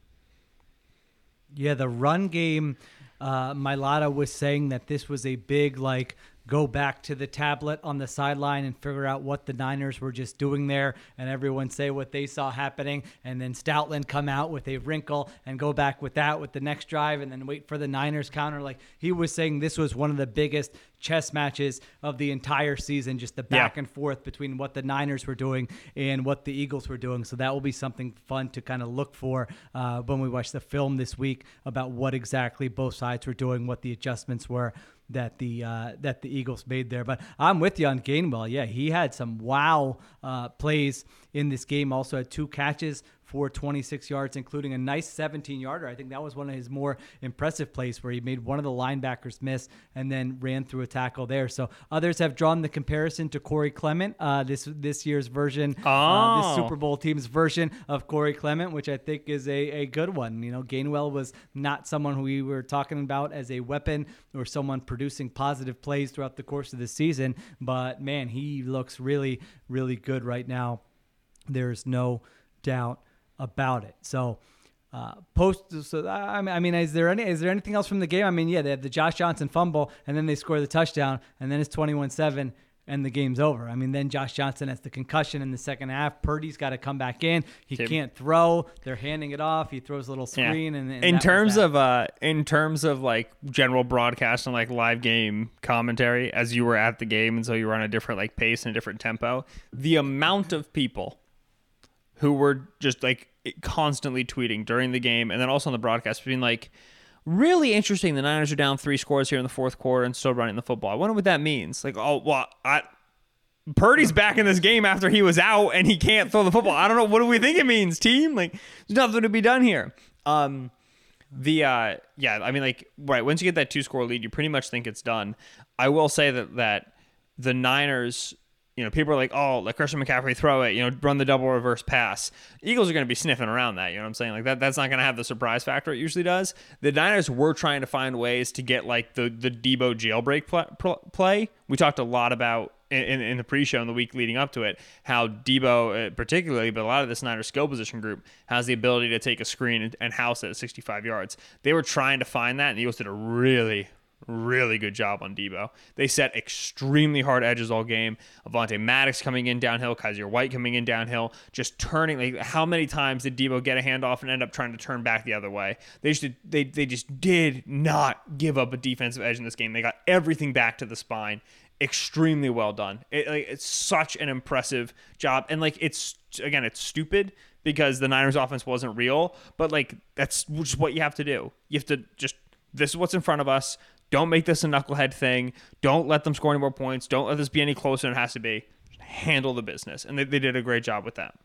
Yeah, the run game, uh, Mailata was saying that this was a big, like, go back to the tablet on the sideline and figure out what the Niners were just doing there, and everyone say what they saw happening, and then Stoutland come out with a wrinkle and go back with that with the next drive and then wait for the Niners counter. Like, he was saying this was one of the biggest chess matches of the entire season, just the back yeah. and forth between what the Niners were doing and what the Eagles were doing. So that will be something fun to kind of look for uh, when we watch the film this week about what exactly both sides were doing, what the adjustments were that the uh, that the Eagles made there. But I'm with you on Gainwell. Yeah, he had some wow uh, plays in this game. Also had two catches for twenty-six yards, including a nice seventeen-yarder. I think that was one of his more impressive plays where he made one of the linebackers miss and then ran through a tackle there. So others have drawn the comparison to Corey Clement, uh, this this year's version, oh. uh, this Super Bowl team's version of Corey Clement, which I think is a, a good one. You know, Gainwell was not someone who we were talking about as a weapon or someone producing positive plays throughout the course of the season, but man, he looks really, really good right now. There's no doubt about it. So uh, post. So I mean, is there any is there anything else from the game? I mean, yeah, they had the Josh Johnson fumble, and then they score the touchdown, and then it's twenty-one seven, and the game's over. I mean, then Josh Johnson has the concussion in the second half. Purdy's got to come back in. He okay. can't throw. They're handing it off. He throws a little screen, yeah. and, and in terms of uh, in terms of like general broadcast and like live game commentary, as you were at the game, and so you were on a different like pace and a different tempo, the amount of people who were just like constantly tweeting during the game and then also on the broadcast being like, really interesting, the Niners are down three scores here in the fourth quarter and still running the football. I wonder what that means. Like, oh, well, I, Purdy's back in this game after he was out and he can't throw the football. I don't know. What do we think it means, team? Like, there's nothing to be done here. Um, the, uh, yeah, I mean, like, right, once you get that two-score lead, you pretty much think it's done. I will say that, that the Niners, You know, people are like, oh, let Christian McCaffrey throw it, you know, run the double reverse pass. Eagles are going to be sniffing around that, you know what I'm saying? Like, that that's not going to have the surprise factor it usually does. The Niners were trying to find ways to get, like, the, the Debo jailbreak pl- play. We talked a lot about, in, in the pre-show in the week leading up to it, how Debo, uh, particularly, but a lot of this Niners skill position group, has the ability to take a screen and, and house it at sixty-five yards. They were trying to find that, and the Eagles did a really, really good job on Debo. They set extremely hard edges all game. Avonte Maddox coming in downhill, Kaiser White coming in downhill, just turning. Like, how many times did Debo get a handoff and end up trying to turn back the other way? They just they they just did not give up a defensive edge in this game. They got everything back to the spine. Extremely well done. It, like, it's such an impressive job, and like it's again, it's stupid because the Niners offense wasn't real, but like that's just what you have to do. You have to just this is what's in front of us. Don't make this a knucklehead thing. Don't let them score any more points. Don't let this be any closer than it has to be. Just handle the business. And they, they did a great job with that.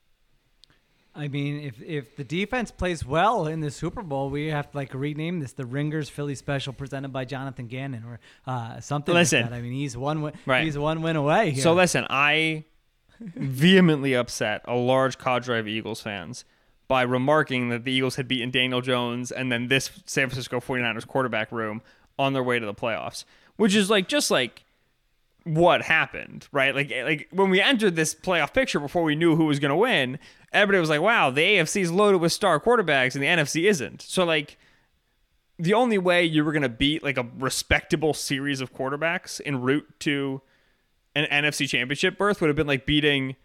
I mean, if if the defense plays well in the Super Bowl, we have to like rename this the Ringers Philly Special presented by Jonathan Gannon or uh, something listen, like that. I mean, he's one win, right. he's one win away here. So listen, I vehemently upset a large cadre of Eagles fans by remarking that the Eagles had beaten Daniel Jones and then this San Francisco forty-niners quarterback room on their way to the playoffs, which is like just like what happened, right? Like like when we entered this playoff picture before we knew who was going to win, everybody was like, wow, the A F C is loaded with star quarterbacks and the N F C isn't. So like the only way you were going to beat like a respectable series of quarterbacks en route to an N F C championship berth would have been like beating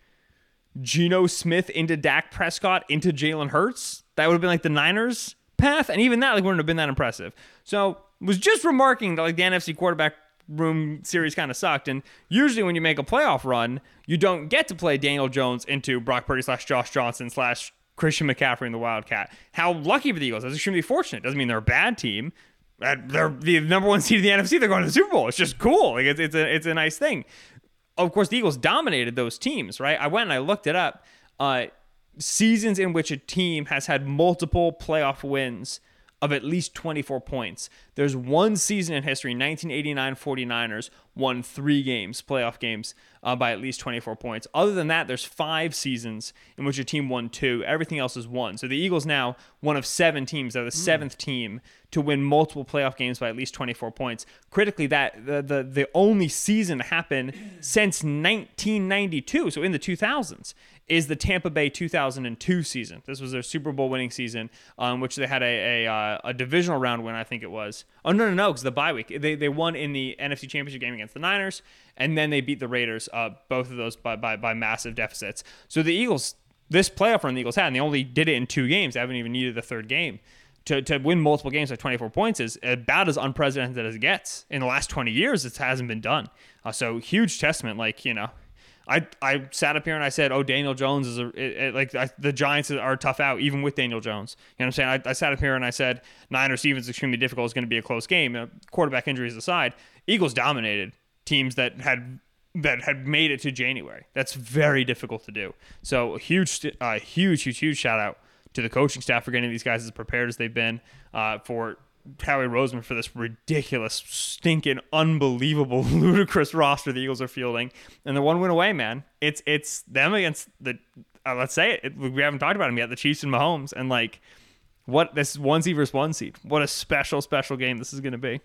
Geno Smith into Dak Prescott into Jalen Hurts. That would have been like the Niners path, and even that like wouldn't have been that impressive. So was just remarking that like the N F C quarterback room series kind of sucked, and usually when you make a playoff run, you don't get to play Daniel Jones into Brock Purdy slash Josh Johnson slash Christian McCaffrey and the Wildcat. How lucky for the Eagles. That's extremely fortunate. Doesn't mean they're a bad team. They're the number one seed in the N F C. They're going to the Super Bowl. It's just cool. Like it's, it's a it's a nice thing. Of course, the Eagles dominated those teams, right? I went and I looked it up. Uh, seasons in which a team has had multiple playoff wins of at least twenty-four points. There's one season in history, nineteen eighty-nine forty-niners won three games, playoff games, uh, by at least twenty-four points. Other than that, there's five seasons in which a team won two. Everything else is one. So the Eagles now, one of seven teams, they're the mm. seventh team to win multiple playoff games by at least twenty-four points. Critically, that the, the, the only season to happen since nineteen ninety-two, so in the two thousands, is the Tampa Bay two thousand two season. This was their Super Bowl winning season, um, which they had a a, uh, a divisional round win, I think it was. Oh, no, no, no, because the bye week. They they won in the N F C Championship game against the Niners, and then they beat the Raiders, uh, both of those by, by, by massive deficits. So the Eagles, this playoff run the Eagles had, and they only did it in two games. They haven't even needed the third game. To to win multiple games by twenty-four points is about as unprecedented as it gets. In the last twenty years, it hasn't been done. Uh, so huge testament, like, you know, I I sat up here and I said, oh, Daniel Jones is a it, it, like I, the Giants are tough out even with Daniel Jones. You know what I'm saying? I, I sat up here and I said Niners defense is extremely difficult. It's going to be a close game. Uh, quarterback injuries aside, Eagles dominated teams that had that had made it to January. That's very difficult to do. So huge, uh, huge, huge, huge shout out to the coaching staff for getting these guys as prepared as they've been, uh, for Howie Roseman for this ridiculous, stinking, unbelievable, ludicrous roster the Eagles are fielding, and they're one win away, man. It's it's them against the uh, let's say it, it. We haven't talked about them yet. The Chiefs and Mahomes, and like what this is one seed versus one seed. What a special, special game this is going to be.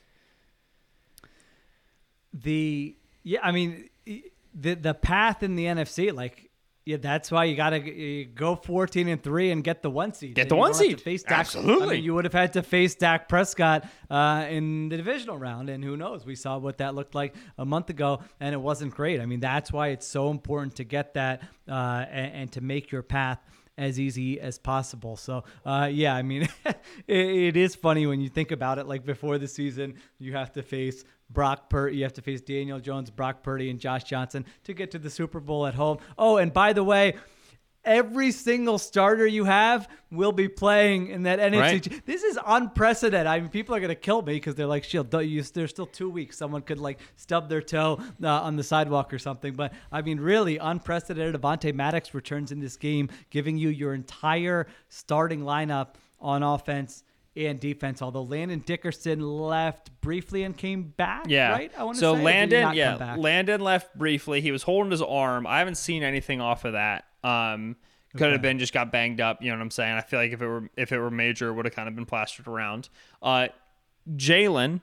The yeah, I mean the the path in the N F C, like. Yeah, that's why you got to go fourteen and three and get the one seed. Get the one seed. Face Dak. Absolutely. I mean, you would have had to face Dak Prescott uh, in the divisional round, and who knows? We saw what that looked like a month ago, and it wasn't great. I mean, that's why it's so important to get that uh, and, and to make your path as easy as possible. So, uh, yeah, I mean, it, it is funny when you think about it. Like before the season, you have to face Brock Purdy, you have to face Daniel Jones, Brock Purdy, and Josh Johnson to get to the Super Bowl at home. Oh, and by the way, every single starter you have will be playing in that N F C. Right. This is unprecedented. I mean, people are going to kill me because they're like, Shield, there's still two weeks. Someone could like stub their toe uh, on the sidewalk or something. But I mean, really unprecedented. Avonte Maddox returns in this game, giving you your entire starting lineup on offense and defense. Although Landon Dickerson left briefly and came back. Yeah. Right. I want to so say. Landon, yeah, Landon left briefly. He was holding his arm. I haven't seen anything off of that. Um, could okay. have been just got banged up. You know what I'm saying? I feel like if it were if it were major, it would have kind of been plastered around. Uh, Jalen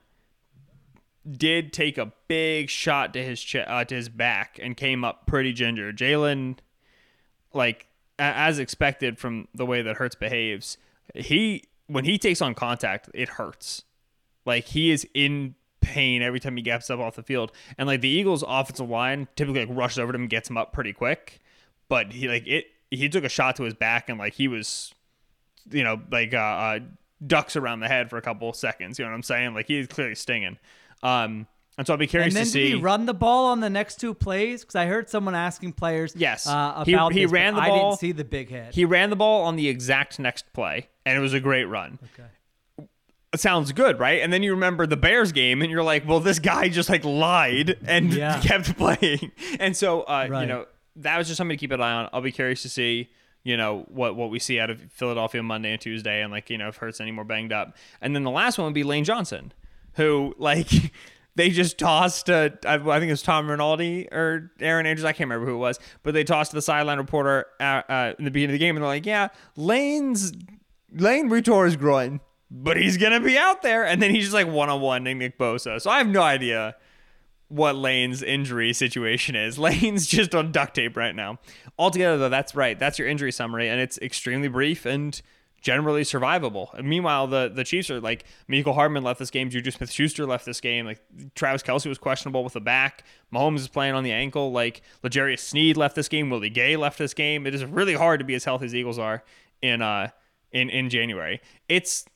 did take a big shot to his ch- uh, to his back and came up pretty ginger. Jalen, like a- as expected from the way that Hurts behaves, he when he takes on contact, it hurts. Like he is in pain every time he gets up off the field. And like the Eagles' offensive line typically like rushes over to him and gets him up pretty quick, but he like it. He took a shot to his back and like he was, you know, like uh, uh, ducks around the head for a couple of seconds. You know what I'm saying? Like he's clearly stinging. Um, and so I'll be curious and then to see. Did he run the ball on the next two plays? Because I heard someone asking players. Yes, uh, he, about he this, ran the I ball. didn't see the big hit. He ran the ball on the exact next play, and it was a great run. Okay. It sounds good, right? And then you remember the Bears game, and you're like, well, this guy just like lied and yeah. kept playing. And so, uh, right. you know, that was just something to keep an eye on. I'll be curious to see, you know, what, what we see out of Philadelphia Monday and Tuesday, and like, you know, if Hurts any more banged up. And then the last one would be Lane Johnson, who like they just tossed, uh, I, I think it was Tom Rinaldi or Aaron Andrews, I can't remember who it was, but they tossed to the sideline reporter uh, uh, in the beginning of the game, and they're like, yeah, Lane's, Lane retore his groin, but he's going to be out there. And then he's just like one-on-one-ing Nick Bosa. So I have no idea what Lane's injury situation is. Lane's just on duct tape right now. Altogether, though, that's right. That's your injury summary, and it's extremely brief and generally survivable. And meanwhile, the the Chiefs are like, Mecole Hardman left this game, Juju Smith-Schuster left this game, like Travis Kelce was questionable with the back, Mahomes is playing on the ankle, like L'Jarius Sneed left this game, Willie Gay left this game. It is really hard to be as healthy as the Eagles are in uh in, in January. It's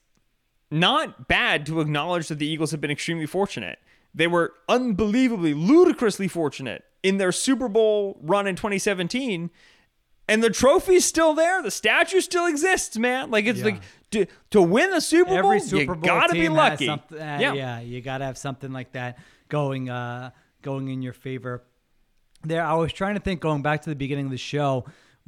not bad to acknowledge that the Eagles have been extremely fortunate. They were unbelievably, ludicrously fortunate in their Super Bowl run in twenty seventeen, and the trophy's still there. The statue still exists, man. Like it's yeah. like to, to win a Super Bowl, Every Super Bowl you gotta team be lucky. Has uh, yeah. yeah, you gotta have something like that going uh, going in your favor. There, I was trying to think, going back to the beginning of the show,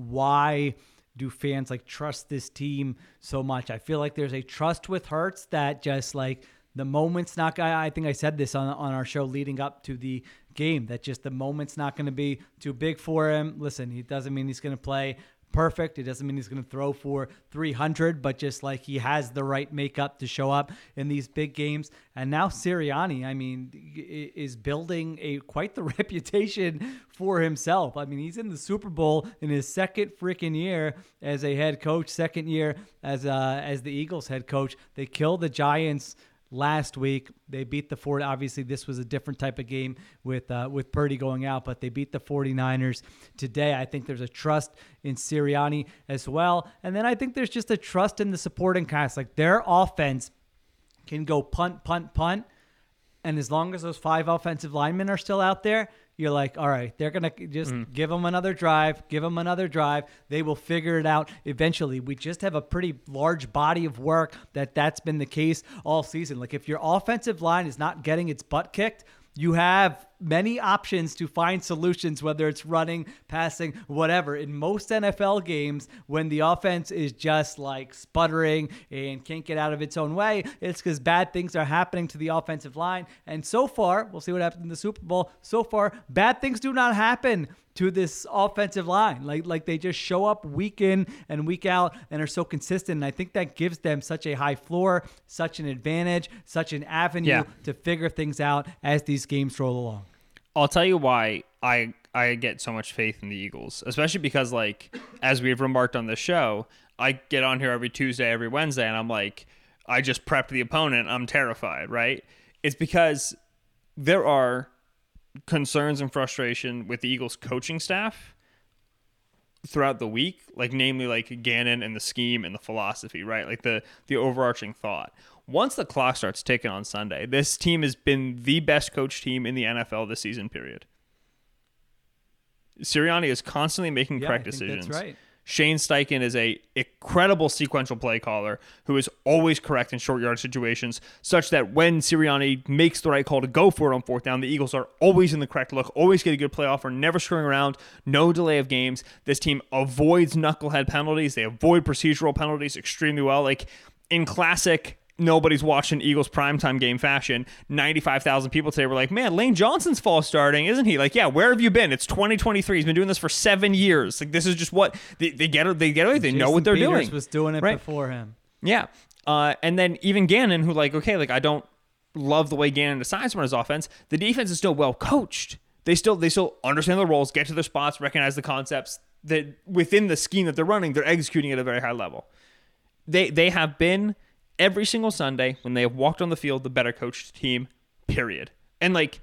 why do fans like trust this team so much? I feel like there's a trust with Hurts that just like the moment's not going to, I think I said this on, on our show leading up to the game, that just the moment's not going to be too big for him. Listen, he doesn't mean he's going to play perfect. It doesn't mean he's going to throw for three hundred, but just like he has the right makeup to show up in these big games. And now Sirianni, I mean, is building a quite the reputation for himself. I mean, he's in the Super Bowl in his second freaking year as a head coach, second year as uh, as the Eagles head coach. They killed the Giants last week. They beat the Ford. Obviously, this was a different type of game with uh, with Purdy going out, but they beat the 49ers today. I think there's a trust in Sirianni as well. And then I think there's just a trust in the supporting cast. Like their offense can go punt, punt, punt. And as long as those five offensive linemen are still out there, you're like, all right, they're going to just mm. give them another drive, give them another drive. They will figure it out eventually. We just have a pretty large body of work that that's been the case all season. Like if your offensive line is not getting its butt kicked, you have many options to find solutions, whether it's running, passing, whatever. In most N F L games, when the offense is just like sputtering and can't get out of its own way, it's because bad things are happening to the offensive line. And so far, we'll see what happens in the Super Bowl. So far, bad things do not happen to this offensive line. Like, like they just show up week in and week out and are so consistent. And I think that gives them such a high floor, such an advantage, such an avenue yeah. to figure things out as these games roll along. I'll tell you why I I get so much faith in the Eagles, especially because, like, as we've remarked on the show, I get on here every Tuesday, every Wednesday, and I'm like, I just prepped the opponent. I'm terrified, right? It's because there are concerns and frustration with the Eagles coaching staff throughout the week, like namely like Gannon and the scheme and the philosophy, right? Like the the overarching thought. Once the clock starts ticking on Sunday, this team has been the best coach team in the N F L this season, period. Sirianni is constantly making yeah, correct I think decisions. That's right. Shane Steichen is a incredible sequential play caller who is always correct in short yard situations, such that when Sirianni makes the right call to go for it on fourth down, the Eagles are always in the correct look, always get a good play offer, never screwing around, no delay of games. This team avoids knucklehead penalties. They avoid procedural penalties extremely well. Like in classic nobody's watching Eagles primetime game fashion. ninety-five thousand people today were like, man, Lane Johnson's false starting, isn't he? Like, yeah, where have you been? It's twenty twenty-three. He's been doing this for seven years. Like, this is just what they, they get. They get it. They Jason know what they're Peters doing. was doing it right? before him. Yeah. Uh, and then even Gannon, who like, okay, like I don't love the way Gannon decides to run his offense. The defense is still well coached. They still they still understand the roles, get to their spots, recognize the concepts that within the scheme that they're running, they're executing at a very high level. They they have been every single Sunday when they have walked on the field the better coached team, period. And like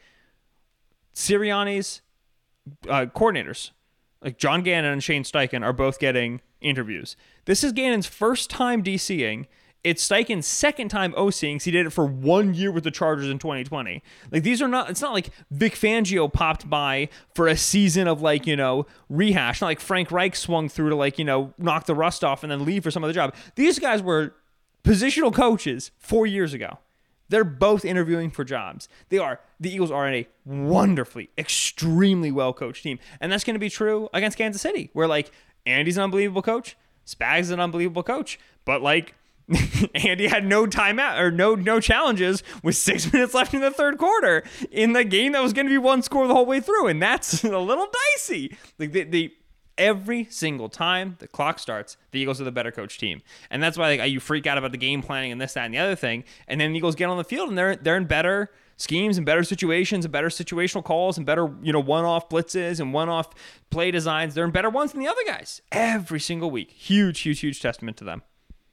Sirianni's uh, coordinators, like John Gannon and Shane Steichen, are both getting interviews. This is Gannon's first time DCing. It's Steichen's second time OCing, because he did it for one year with the Chargers in twenty twenty. Like, these are not, it's not like Vic Fangio popped by for a season of, like, you know, rehash. Not like Frank Reich swung through to, like, you know, knock the rust off and then leave for some other job. These guys were positional coaches four years ago. They're both interviewing for jobs. They are. The Eagles are a wonderfully, extremely well-coached team. And that's going to be true against Kansas City, where, like, Andy's an unbelievable coach. Spags is an unbelievable coach. But, like, Andy had no timeout or no no challenges with six minutes left in the third quarter in the game that was going to be one score the whole way through, and that's a little dicey. Like the, the every single time the clock starts, the Eagles are the better coach team, and that's why like you freak out about the game planning and this, that, and the other thing, and then the Eagles get on the field and they're they're in better schemes and better situations and better situational calls and better you know one-off blitzes and one-off play designs. They're in better ones than the other guys every single week. Huge, huge, huge testament to them.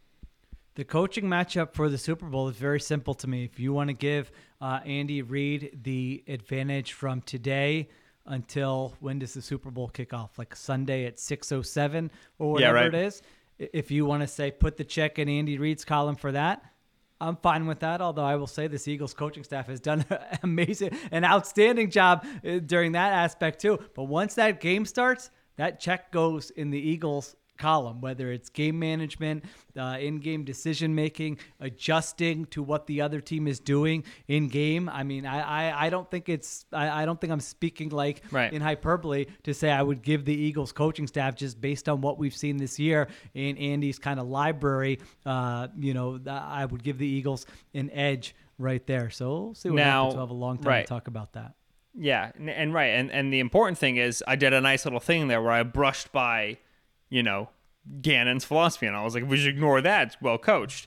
The coaching matchup for the Super Bowl is very simple to me. If you want to give uh, Andy Reid the advantage from today until when does the Super Bowl kick off? Like Sunday at six oh seven or whatever yeah, right. it is. If you want to say put the check in Andy Reid's column for that, I'm fine with that. Although I will say this Eagles coaching staff has done an amazing, an outstanding job during that aspect too. But once that game starts, that check goes in the Eagles column, whether it's game management, uh, in-game decision-making, adjusting to what the other team is doing in-game. I mean, I, I, I don't think it's, I, I don't think I'm speaking like right. in hyperbole to say I would give the Eagles coaching staff just based on what we've seen this year in Andy's kind of library. Uh, you know, I would give the Eagles an edge right there. So we'll see what now, happens. We'll have a long time right. to talk about that. Yeah, and, and right, and and the important thing is I did a nice little thing there where I brushed by, you know, Gannon's philosophy, and I was like, we should ignore that. It's well coached.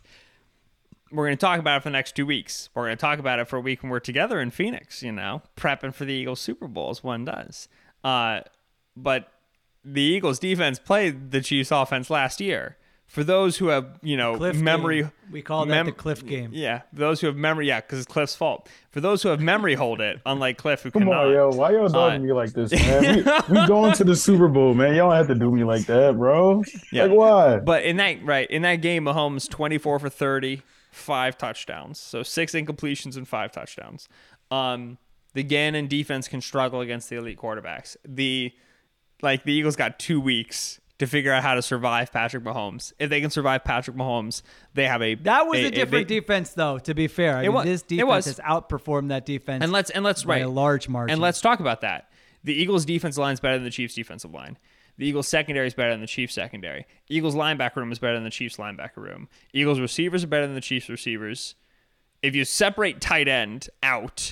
We're going to talk about it for the next two weeks. We're going to talk about it for a week when we're together in Phoenix, you know, prepping for the Eagles Super Bowl as one does. Uh, but the Eagles defense played the Chiefs offense last year. For those who have, you know, Cliff memory. Game. We call that mem- the Cliff game. Yeah. Those who have memory. Yeah, because it's Cliff's fault. For those who have memory, hold it, unlike Cliff, who Come cannot. on, yo. Why y'all doing uh, me like this, man? we, we going to the Super Bowl, man. Y'all don't have to do me like that, bro. Yeah. Like, why? But in that, right, in that game, Mahomes, twenty-four for thirty, five touchdowns. So six incompletions and five touchdowns. Um, the Gannon defense can struggle against the elite quarterbacks. The, like, the Eagles got two weeks to figure out how to survive Patrick Mahomes. If they can survive Patrick Mahomes, they have a that was a, a different they, defense, though. To be fair, I it mean, was, this defense has outperformed that defense. And let's and let's by right a large margin. And let's talk about that. The Eagles' defensive line is better than the Chiefs' defensive line. The Eagles' secondary is better than the Chiefs' secondary. Eagles' linebacker room is better than the Chiefs' linebacker room. Eagles' receivers are better than the Chiefs' receivers. If you separate tight end out,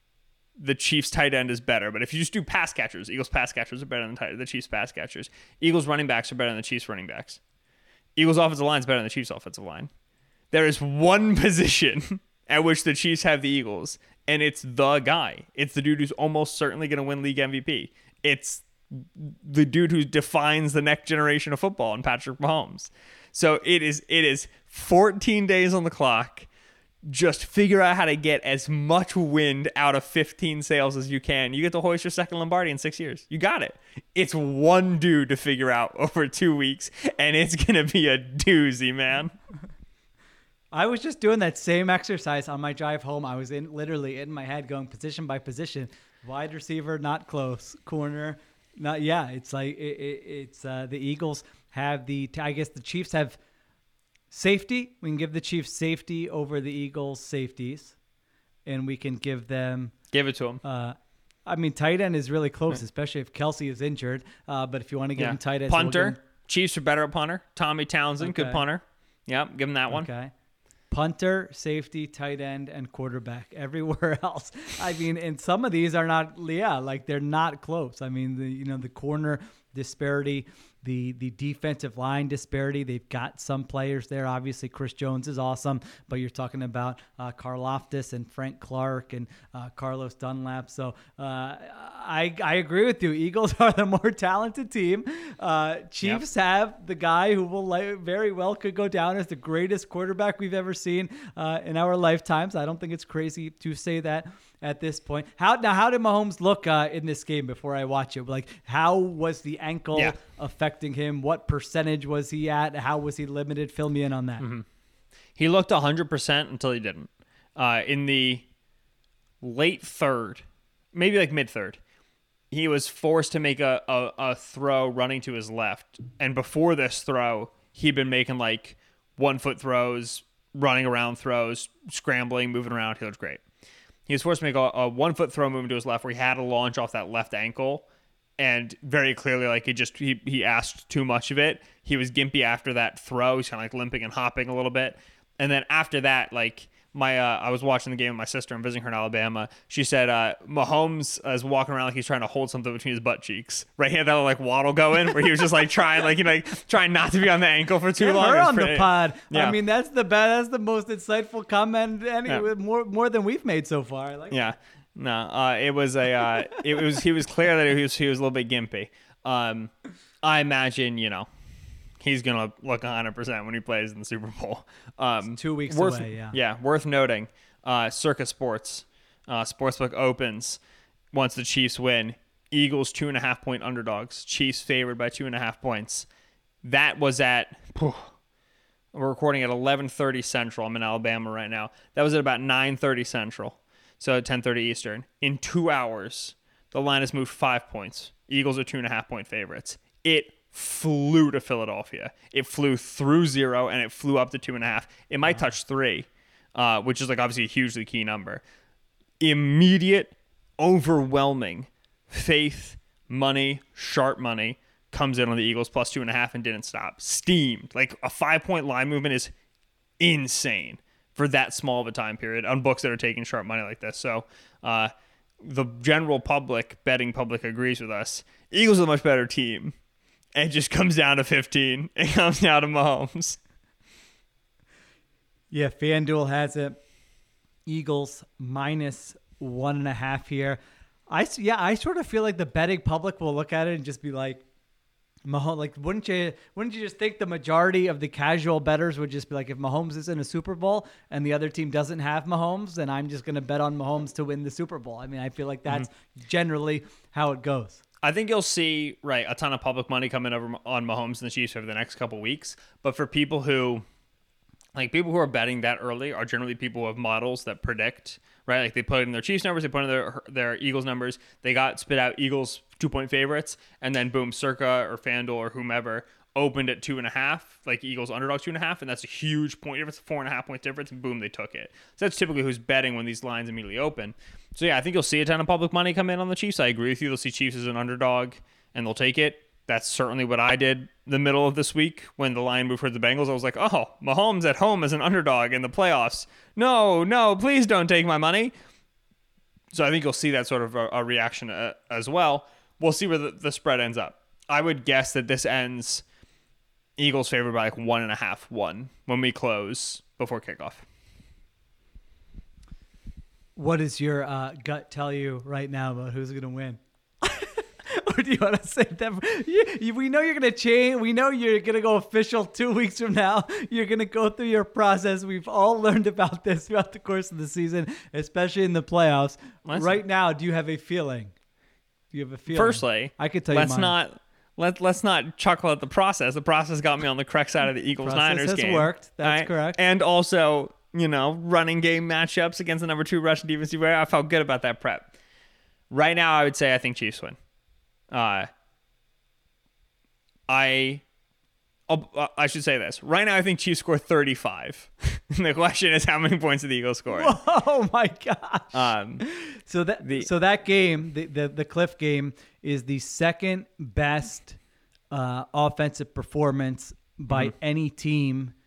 the Chiefs tight end is better. But if you just do pass catchers, Eagles pass catchers are better than tight, the Chiefs pass catchers. Eagles running backs are better than the Chiefs running backs. Eagles offensive line is better than the Chiefs offensive line. There is one position at which the Chiefs have the Eagles, and it's the guy. It's the dude who's almost certainly going to win league M V P. It's the dude who defines the next generation of football in Patrick Mahomes. So it is it is fourteen days on the clock. Just figure out how to get as much wind out of fifteen sails as you can. You get to hoist your second Lombardi in six years. You got it. It's one dude to figure out over two weeks, and it's going to be a doozy, man. I was just doing that same exercise on my drive home. I was in literally in my head going position by position. Wide receiver, not close. Corner, not. Yeah, it's like it, it, it's uh, the Eagles have the. I guess the Chiefs have safety. We can give the Chiefs safety over the Eagles' safeties, and we can give them give it to them. Uh, I mean, tight end is really close, especially if Kelsey is injured. Uh, but if you want to give yeah. him tight end, punter, so we'll Chiefs are better at punter. Tommy Townsend, okay. good punter. Yep, give him that one. Okay. punter, safety, tight end, and quarterback. Everywhere else, I mean, and some of these are not, yeah, like they're not close. I mean, the you know the corner disparity, the the defensive line disparity. They've got some players there. Obviously, Chris Jones is awesome, but you're talking about uh, Karlaftis and Frank Clark and uh, Carlos Dunlap. So uh, I I agree with you. Eagles are the more talented team. Uh, Chiefs yep. have the guy who will li- very well could go down as the greatest quarterback we've ever seen uh, in our lifetimes. I don't think it's crazy to say that at this point. How now? How did Mahomes look uh, in this game before I watch it? Like, how was the ankle yeah. affecting him? What percentage was he at? How was he limited? Fill me in on that. Mm-hmm. He looked one hundred percent until he didn't. Uh, in the late third, maybe like mid third, he was forced to make a, a, a throw running to his left. And before this throw, he'd been making like one foot throws, running around throws, scrambling, moving around. He looked great. He was forced to make a, a one-foot throw moving to his left where he had to launch off that left ankle. And very clearly, like, he just he, he asked too much of it. He was gimpy after that throw. He's kind of like limping and hopping a little bit. And then after that, like, my uh, I was watching the game with my sister and visiting her in Alabama. She said uh, Mahomes uh, is walking around like he's trying to hold something between his butt cheeks. Right, he had that little, like, waddle going where he was just like trying, like, you know, like trying not to be on the ankle for too Get long. her on pretty, the pod. Yeah. I mean, that's the best, that's the most insightful comment any yeah. more more than we've made so far. I like yeah, no, uh, it was a uh, it was he was clear that he was he was a little bit gimpy. Um, I imagine you know. He's going to look one hundred percent when he plays in the Super Bowl. Um, it's two weeks worth, away, yeah. Yeah, worth noting, uh, Circa Sports, uh, Sportsbook opens once the Chiefs win. Eagles two and a half point underdogs. Chiefs favored by two and a half points. That was at, whew, we're recording at eleven thirty Central. I'm in Alabama right now. That was at about nine thirty Central, so ten thirty Eastern. In two hours, the line has moved five points. Eagles are two and a half point favorites. It flew to Philadelphia. It flew through zero and it flew up to two and a half. It might wow. touch three, uh, which is like obviously a hugely key number. Immediate, overwhelming faith, money, sharp money comes in on the Eagles plus two and a half and didn't stop. Steamed. Like a five point line movement is insane for that small of a time period on books that are taking sharp money like this. So uh, the general public, betting public agrees with us. Eagles are a much better team. It just comes down to fifteen. It comes down to Mahomes. Yeah, FanDuel has it. Eagles minus one and a half here. I yeah, I sort of feel like the betting public will look at it and just be like, Mahomes. Like, wouldn't you? Wouldn't you just think the majority of the casual bettors would just be like, if Mahomes is in a Super Bowl and the other team doesn't have Mahomes, then I'm just going to bet on Mahomes to win the Super Bowl. I mean, I feel like that's mm-hmm. generally how it goes. I think you'll see, right, a ton of public money coming over on Mahomes and the Chiefs over the next couple weeks. But for people who, like, people who are betting that early are generally people who have models that predict, right? Like, they put in their Chiefs numbers, they put in their their Eagles numbers, they got spit out Eagles two-point favorites, and then boom, Circa or FanDuel or whomever opened at two and a half, like Eagles underdog two and a half, and that's a huge point difference, four and a half point difference, and boom, they took it. So that's typically who's betting when these lines immediately open. So yeah, I think you'll see a ton of public money come in on the Chiefs. I agree with you. They'll see Chiefs as an underdog, and they'll take it. That's certainly what I did the middle of this week when the line moved for the Bengals. I was like, oh, Mahomes at home as an underdog in the playoffs. No, no, please don't take my money. So I think you'll see that sort of a, a reaction uh, as well. We'll see where the, the spread ends up. I would guess that this ends Eagles favored by like one and a half, one when we close before kickoff. What does your uh, gut tell you right now about who's going to win? Or do you want to say that? You, you, we know you're going to change. We know you're going to go official two weeks from now. You're going to go through your process. We've all learned about this throughout the course of the season, especially in the playoffs. Let's, right now, do you have a feeling? Do you have a feeling? Firstly, I could tell let's you mine. not let let's not chuckle at the process. The process got me on the correct side of the Eagles Niners has game. Worked. That's right? correct. And also, you know, running game matchups against the number two rushing defense. I felt good about that prep. Right now, I would say I think Chiefs win. Uh, I, I'll, I should say this. Right now, I think Chiefs score thirty-five. And the question is, how many points did the Eagles score? Oh my gosh! Um, so that the, so that game, the, the the Cliff game, is the second best uh, offensive performance by mm-hmm. any team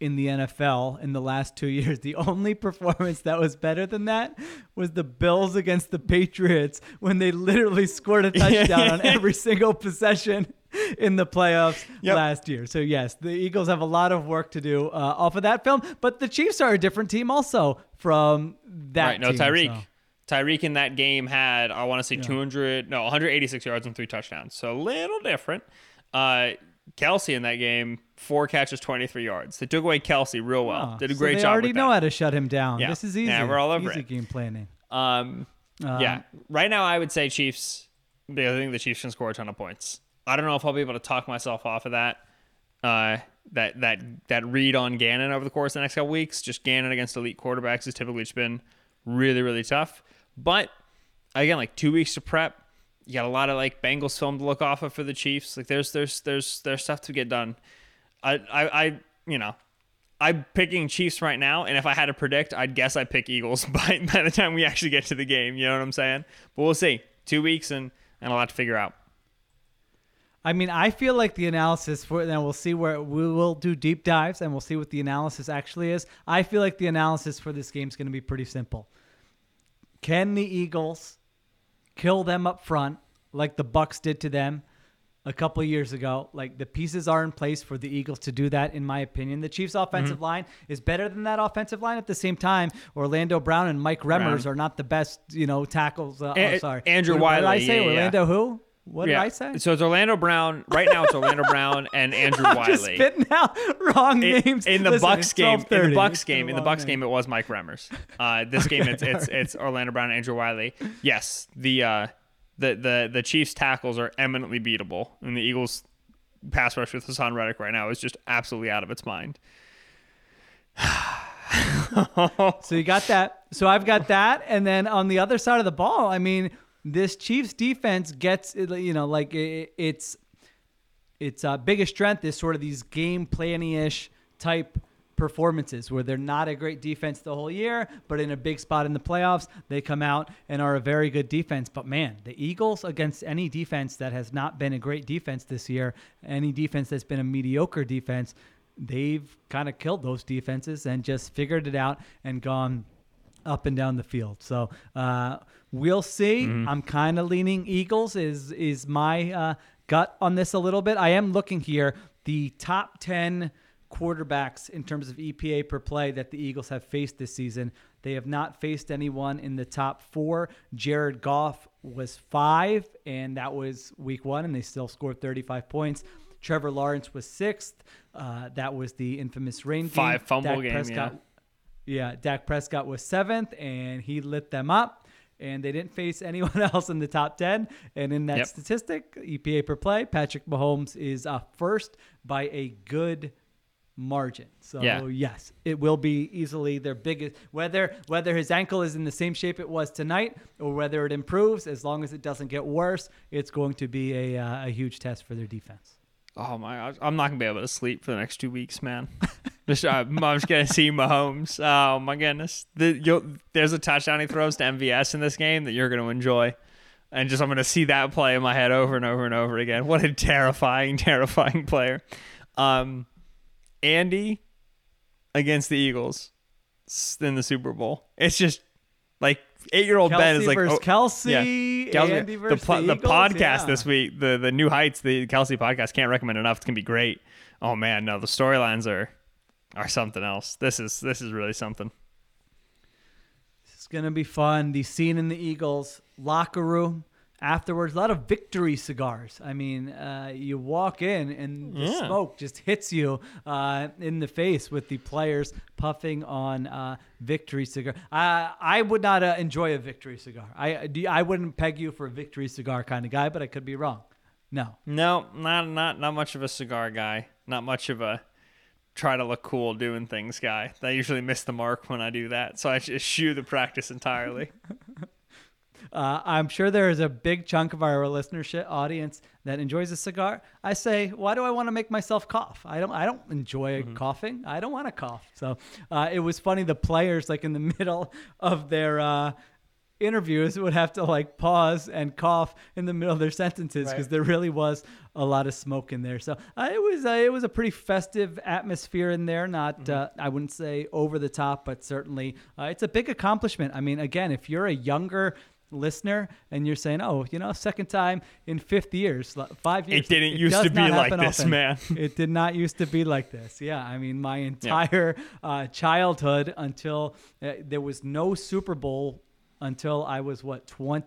in the N F L in the last two years. The only performance that was better than that was the Bills against the Patriots when they literally scored a touchdown on every single possession in the playoffs yep. last year. So yes, the Eagles have a lot of work to do uh, off of that film, but the Chiefs are a different team also from that right, no, team. Tyreek. So. Tyreek in that game had, I want to say Yeah. two hundred, no, one hundred eighty-six yards and three touchdowns. So a little different. Uh, Kelsey in that game, four catches, twenty-three yards. They took away Kelsey real well. Oh, Did a so great they job already with know that. how to shut him down. Yeah. This is easy. Yeah, we're all over easy it. game planning. Um, Um, yeah. Right now, I would say Chiefs, because I think the Chiefs can score a ton of points. I don't know if I'll be able to talk myself off of that. Uh, that that that read on Gannon over the course of the next couple weeks. Just Gannon against elite quarterbacks has typically just been really, really tough. But again, like two weeks to prep, you got a lot of like Bengals film to look off of for the Chiefs. Like there's there's there's there's stuff to get done. I I, I you know, I'm picking Chiefs right now, and if I had to predict, I'd guess I'd pick Eagles by by the time we actually get to the game. You know what I'm saying? But we'll see. Two weeks and and a lot to figure out. I mean, I feel like the analysis for, and we'll see where we will do deep dives and we'll see what the analysis actually is. I feel like the analysis for this game is going to be pretty simple. Can the Eagles kill them up front like the Bucs did to them a couple of years ago? Like the pieces are in place for the Eagles to do that, in my opinion. The Chiefs' offensive mm-hmm. line is better than that offensive line. At the same time, Orlando Brown and Mike Remmers Brown. are not the best, you know, tackles. Uh, A- oh, sorry, Andrew what, Wiley. What did I say? Yeah, Orlando yeah. who? What yeah. did I say? So it's Orlando Brown. Right now it's Orlando Brown and Andrew I'm Wiley. just spitting out wrong It, names. in the Listen, Bucs game. In the Bucs It's game. In the Bucs game, it was Mike Remmers. Uh, this game, it's it's it's Orlando Brown and Andrew Wiley. Yes, the uh, the the the Chiefs tackles are eminently beatable, and the Eagles pass rush with Hassan Reddick right now is just absolutely out of its mind. So you got that. So I've got that, and then on the other side of the ball, I mean, this Chiefs defense gets, you know, like it, it's its uh, biggest strength is sort of these game planning-ish type performances where they're not a great defense the whole year, but in a big spot in the playoffs, they come out and are a very good defense. But man, the Eagles against any defense that has not been a great defense this year, any defense that's been a mediocre defense, they've kind of killed those defenses and just figured it out and gone up and down the field. So uh, we'll see. Mm-hmm. I'm kind of leaning Eagles is is my uh, gut on this a little bit. I am looking here. The top ten quarterbacks in terms of E P A per play that the Eagles have faced this season. They have not faced anyone in the top four. Jared Goff was five, and that was week one, and they still scored thirty-five points. Trevor Lawrence was sixth. Uh, that was the infamous rain game. Five fumble Dak game, Prescott, yeah. Yeah, Dak Prescott was seventh, and he lit them up. And they didn't face anyone else in the top ten. And in that yep. statistic, E P A per play, Patrick Mahomes is uh, first by a good margin. So yeah. yes, it will be easily their biggest. Whether whether his ankle is in the same shape it was tonight, or whether it improves, as long as it doesn't get worse, it's going to be a uh, a huge test for their defense. Oh my gosh, I'm not gonna be able to sleep for the next two weeks, man. just, uh, I'm just gonna see Mahomes. Oh my goodness, the, you'll, there's a touchdown he throws to M V S in this game that you're gonna enjoy, and just I'm gonna see that play in my head over and over and over again. What a terrifying, terrifying player. Um, Andy against the Eagles in the Super Bowl. It's just like eight-year-old Ben is like versus oh, Kelsey, yeah. Kelsey. Andy versus the, po- the, the Eagles, podcast yeah. this week, the the New Heights, the Kelsey podcast, can't recommend enough. It's gonna be great. Oh man, no, the storylines are are something else. This is this is really something. This is gonna be fun. The scene in the Eagles locker room afterwards, a lot of victory cigars. I mean, uh, you walk in and the Yeah. smoke just hits you uh, in the face with the players puffing on uh, victory cigar. Uh, I would not uh, enjoy a victory cigar. I I wouldn't peg you for a victory cigar kind of guy, but I could be wrong. No. No, not not not much of a cigar guy. Not much of a try to look cool doing things guy. I usually miss the mark when I do that, so I just eschew the practice entirely. Uh, I'm sure there is a big chunk of our listenership audience that enjoys a cigar. I say, why do I want to make myself cough? I don't. I don't enjoy mm-hmm. coughing. I don't want to cough. So uh, it was funny. The players, like in the middle of their uh, interviews would have to like pause and cough in the middle of their sentences because right. there really was a lot of smoke in there. So uh, it was uh, it was a pretty festive atmosphere in there. Not mm-hmm. uh, I wouldn't say over the top, but certainly uh, it's a big accomplishment. I mean, again, if you're a younger listener and you're saying, oh, you know, second time in fifty years, five years. It didn't it used to be like this, often. man. It did not used to be like this. Yeah. I mean, my entire yeah. uh, childhood until uh, there was no Super Bowl until I was, what,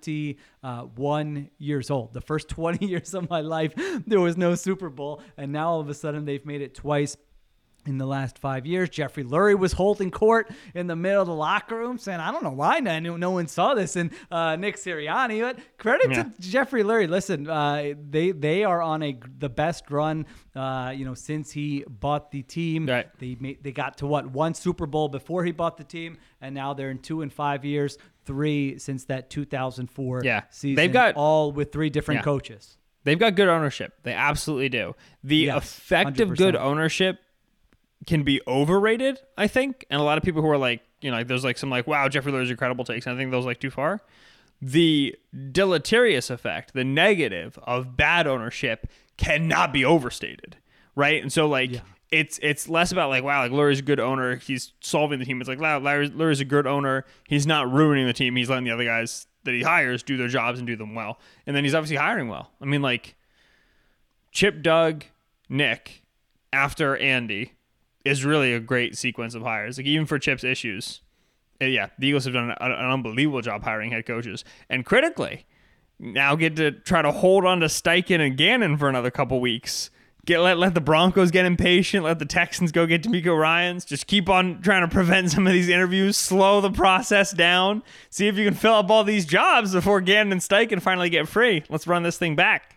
twenty-one years old. The first twenty years of my life, there was no Super Bowl. And now all of a sudden they've made it twice in the last five years. Jeffrey Lurie was holding court in the middle of the locker room saying, I don't know why no, no one saw this. And uh, Nick Sirianni, but credit yeah. to Jeffrey Lurie. Listen, uh, they they are on a the best run, uh, you know, since he bought the team. Right. They made, they got to what, one Super Bowl before he bought the team, and now they're in two in five years, three since that two thousand four yeah. season. They've got all with three different yeah. coaches. They've got good ownership. They absolutely do. The yes, effect of good ownership can be overrated, I think. And a lot of people who are like, you know, like there's like some like, wow, Jeffrey Lurie's incredible takes. And I think those like too far. The deleterious effect, the negative of bad ownership cannot be overstated, right? And so like, yeah. it's it's less about like, wow, like Lurie's a good owner. He's solving the team. It's like, wow, Lurie's a good owner. He's not ruining the team. He's letting the other guys that he hires do their jobs and do them well. And then he's obviously hiring well. I mean, like Chip, Doug, Nick, after Andy is really a great sequence of hires. Like even for Chip's issues, yeah, the Eagles have done an, an unbelievable job hiring head coaches. And critically, now get to try to hold on to Steichen and Gannon for another couple weeks. Get let let the Broncos get impatient. Let the Texans go get D'Amico Ryans. Just keep on trying to prevent some of these interviews. Slow the process down. See if you can fill up all these jobs before Gannon and Steichen finally get free. Let's run this thing back.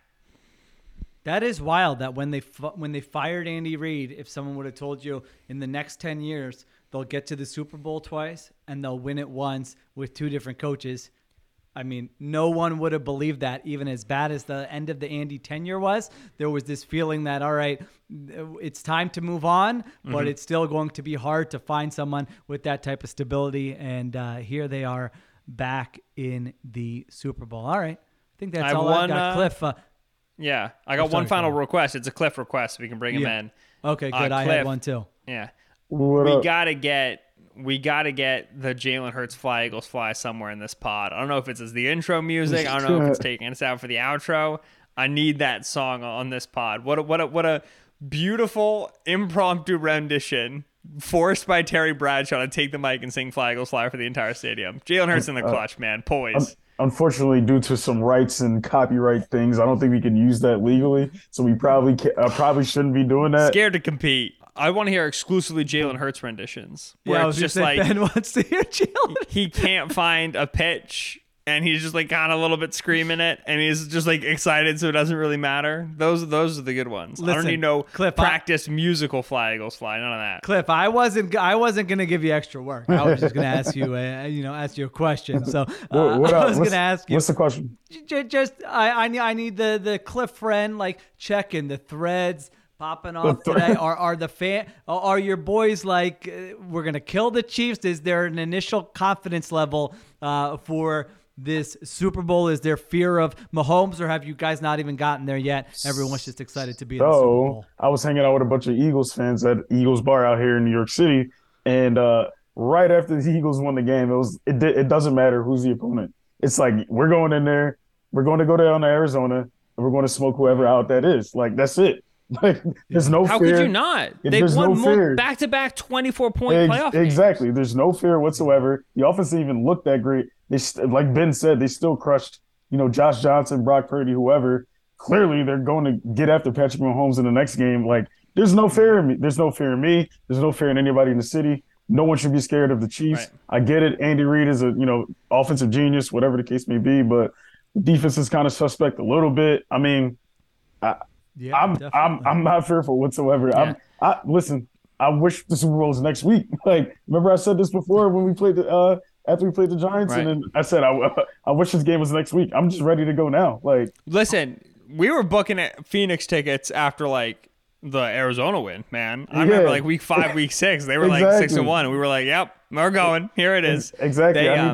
That is wild that when they when they fired Andy Reid, if someone would have told you in the next ten years they'll get to the Super Bowl twice and they'll win it once with two different coaches, I mean, no one would have believed that. Even as bad as the end of the Andy tenure was, there was this feeling that, all right, it's time to move on, but mm-hmm. it's still going to be hard to find someone with that type of stability. And uh, here they are back in the Super Bowl. All right. I think that's I all won, I've got. uh, Cliff. Uh, Yeah, I got one final request. It's a Cliff request. So we can bring him yeah. in. Okay, good. Uh, I Cliff, had one too. Yeah, What we up? gotta get we gotta get the Jalen Hurts Fly Eagles Fly somewhere in this pod. I don't know if it's as the intro music. I don't know if it's taking us out for the outro. I need that song on this pod. What a, what a, what a beautiful impromptu rendition forced by Terry Bradshaw to take the mic and sing Fly Eagles Fly for the entire stadium. Jalen Hurts in the clutch, man. Poise. Unfortunately, due to some rights and copyright things, I don't think we can use that legally. So we probably can, uh, probably shouldn't be doing that. Scared to compete. I want to hear exclusively Jalen Hurts renditions. Where yeah, it's just say like Ben wants to hear Jalen. He can't find a pitch, and he's just like kind of a little bit screaming it, and he's just like excited, so it doesn't really matter. Those those are the good ones. Listen, I don't need no Cliff, practice I, musical Fly Eagles Fly. None of that. Cliff, I wasn't I wasn't gonna give you extra work. I was just gonna ask you, uh, you know, ask you a question. So uh, what, what I was what's, gonna ask you. What's the question? Just, just I I need I need the the Cliff friend like checking the threads. Popping off today. Are are the fan? Are your boys like uh, we're gonna kill the Chiefs? Is there an initial confidence level uh, for this Super Bowl? Is there fear of Mahomes, or have you guys not even gotten there yet? Everyone's just excited to be in the Super Bowl. I was hanging out with a bunch of Eagles fans at Eagles Bar out here in New York City, and uh, right after the Eagles won the game, it was it. It doesn't matter who's the opponent. It's like we're going in there, we're going to go down to Arizona, and we're going to smoke whoever out that is. Like that's it. Like there's no How fear. could you not? If They won no more back-to-back twenty-four point Ex- playoff games. Exactly. There's no fear whatsoever. The offense didn't even look that great. They st- like Ben said, they still crushed, you know, Josh Johnson, Brock Purdy, whoever. Clearly, they're going to get after Patrick Mahomes in the next game. Like, there's no fear in me. There's no fear in me. There's no fear in anybody in the city. No one should be scared of the Chiefs. Right. I get it. Andy Reid is a, you know, offensive genius, whatever the case may be, but the defense is kind of suspect a little bit. I mean, I, Yeah, I'm definitely. I'm I'm not fearful whatsoever. Yeah. I'm I listen. I wish the Super Bowl was next week. Like, remember I said this before when we played the uh after we played the Giants, Right. and then I said I I wish this game was next week. I'm just ready to go now. Like, Listen, we were booking at Phoenix tickets after like the Arizona win, man. I Yeah. remember like week five, week six, they were like Exactly. six and one, and we were like, "Yep, we're going. Here it is." exactly. They I need, um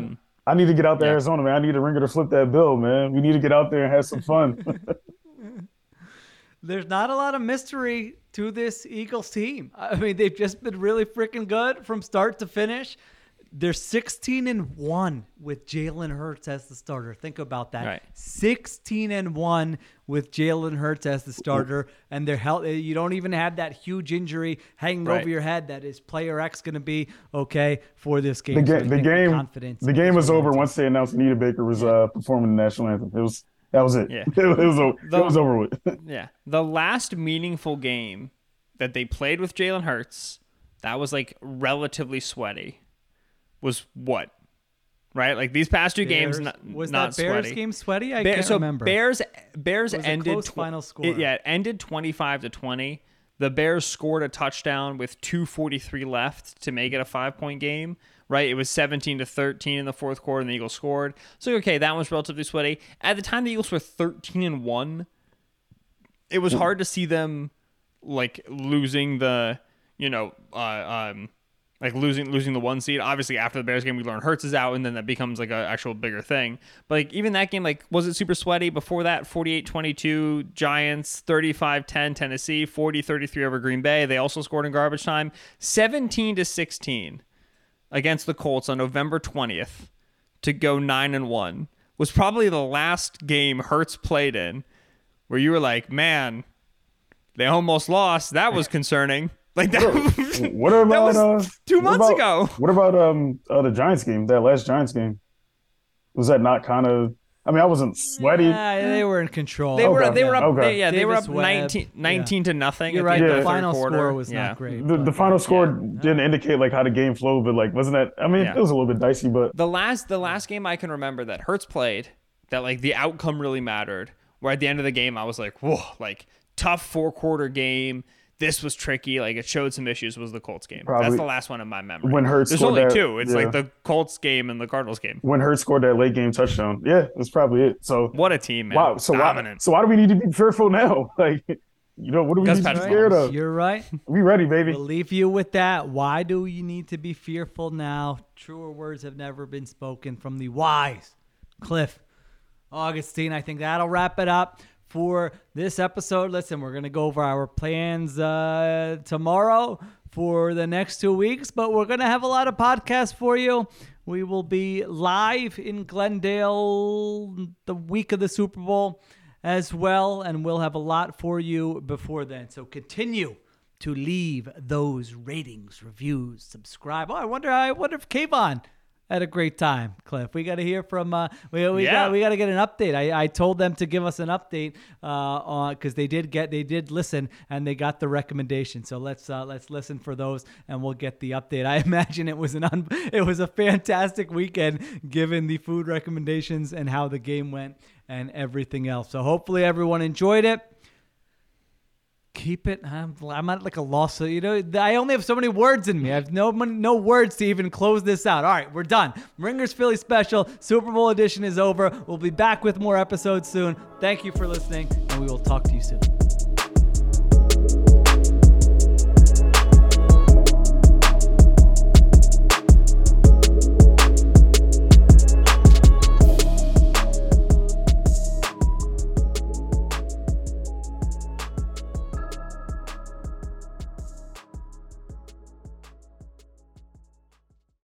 I need to get out to Yeah. Arizona, man. I need a ringer to flip that bill, man. We need to get out there and have some fun. There's not a lot of mystery to this Eagles team. I mean, they've just been really freaking good from start to finish. They're sixteen and one with Jalen Hurts as the starter. Think about that. Right. sixteen and one with Jalen Hurts as the starter, and they're held, you don't even have that huge injury hanging Right. over your head that is player X going to be okay for this game. The, So I ga- the think game, confidence the game is was over warranted. once they announced Anita Baker was uh, performing the national anthem. It was that was it. Yeah. it, was o- The- it was over with. Yeah. The last meaningful game that they played with Jalen Hurts, that was like relatively sweaty, was what? Right? Like these past two games, Bears- not, was not that Bears sweaty. game sweaty? I Bear- can't so remember. Bears Bears It was a ended close final score. It, yeah, it ended twenty-five to twenty. The Bears scored a touchdown with two forty-three left to make it a five-point game. Right? It was seventeen to thirteen in the fourth quarter, and the Eagles scored. So okay, that was relatively sweaty. At the time, the Eagles were thirteen and one. It was hard to see them like losing the, you know, uh, um, like losing losing the one seed. Obviously, after the Bears game, we learned Hurts is out, and then that becomes like an actual bigger thing. But like even that game, like was it super sweaty? Before that, forty-eight twenty-two Giants, thirty-five ten Tennessee, forty thirty-three over Green Bay. They also scored in garbage time, seventeen to sixteen against the Colts on November twentieth to go nine and one. Was probably the last game Hurts played in where you were like, man, they almost lost. That was concerning. Like that. What about was uh, two what months about- ago. What about um uh, the Giants game? That last Giants game, was that not kind of? I mean, I wasn't sweaty. Yeah, they were in control. They were Okay. they were up Okay. they, yeah they were Davis up Webb, nineteen, nineteen to nothing. You're at right. the, The end of the final third quarter. score was yeah. not great. The, but- the final score Yeah. didn't indicate like how the game flowed, but like wasn't that? I mean, Yeah. it was a little bit dicey, but The last the last game I can remember that Hurts played, that like the outcome really mattered. Where at the end of the game I was like, whoa, like tough four quarter game. This was tricky. Like it showed some issues. Was the Colts game? Probably- That's the last one in my memory. when Hurts There's scored only that- two. It's yeah. like the Colts game and the Cardinals game. when Hurts scored that late game touchdown, yeah, that's probably it. So What a team, man! wow, so why, Dominant. so why do we need to be fearful now? Like, you know, what do we Because need to be Patrick scared Mahomes. of? You're right. We ready, baby. We'll leave you with that. Why do you need to be fearful now? Truer words have never been spoken from the wise Cliff Augustine. I think that'll wrap it up for this episode. Listen, we're going to go over our plans uh, tomorrow for the next two weeks, but we're going to have a lot of podcasts for you. We will be live in Glendale the week of the Super Bowl as well, and we'll have a lot for you before then. So continue to leave those ratings, reviews, subscribe. Oh, I wonder. I wonder if Kayvon had a great time, Cliff. We got to hear from. Uh, we we Yeah. got we got to get an update. I, I told them to give us an update uh, on because they did get they did listen and they got the recommendation. So let's uh, let's listen for those and we'll get the update. I imagine it was an un- it was a fantastic weekend given the food recommendations and how the game went and everything else. So hopefully everyone enjoyed it. Keep it. I'm, I'm at like a loss. You know, I only have so many words in me. I have no mon- no words to even close this out. All right, we're done. Ringers Philly special Super Bowl edition is over. We'll be back with more episodes soon. Thank you for listening, and we will talk to you soon.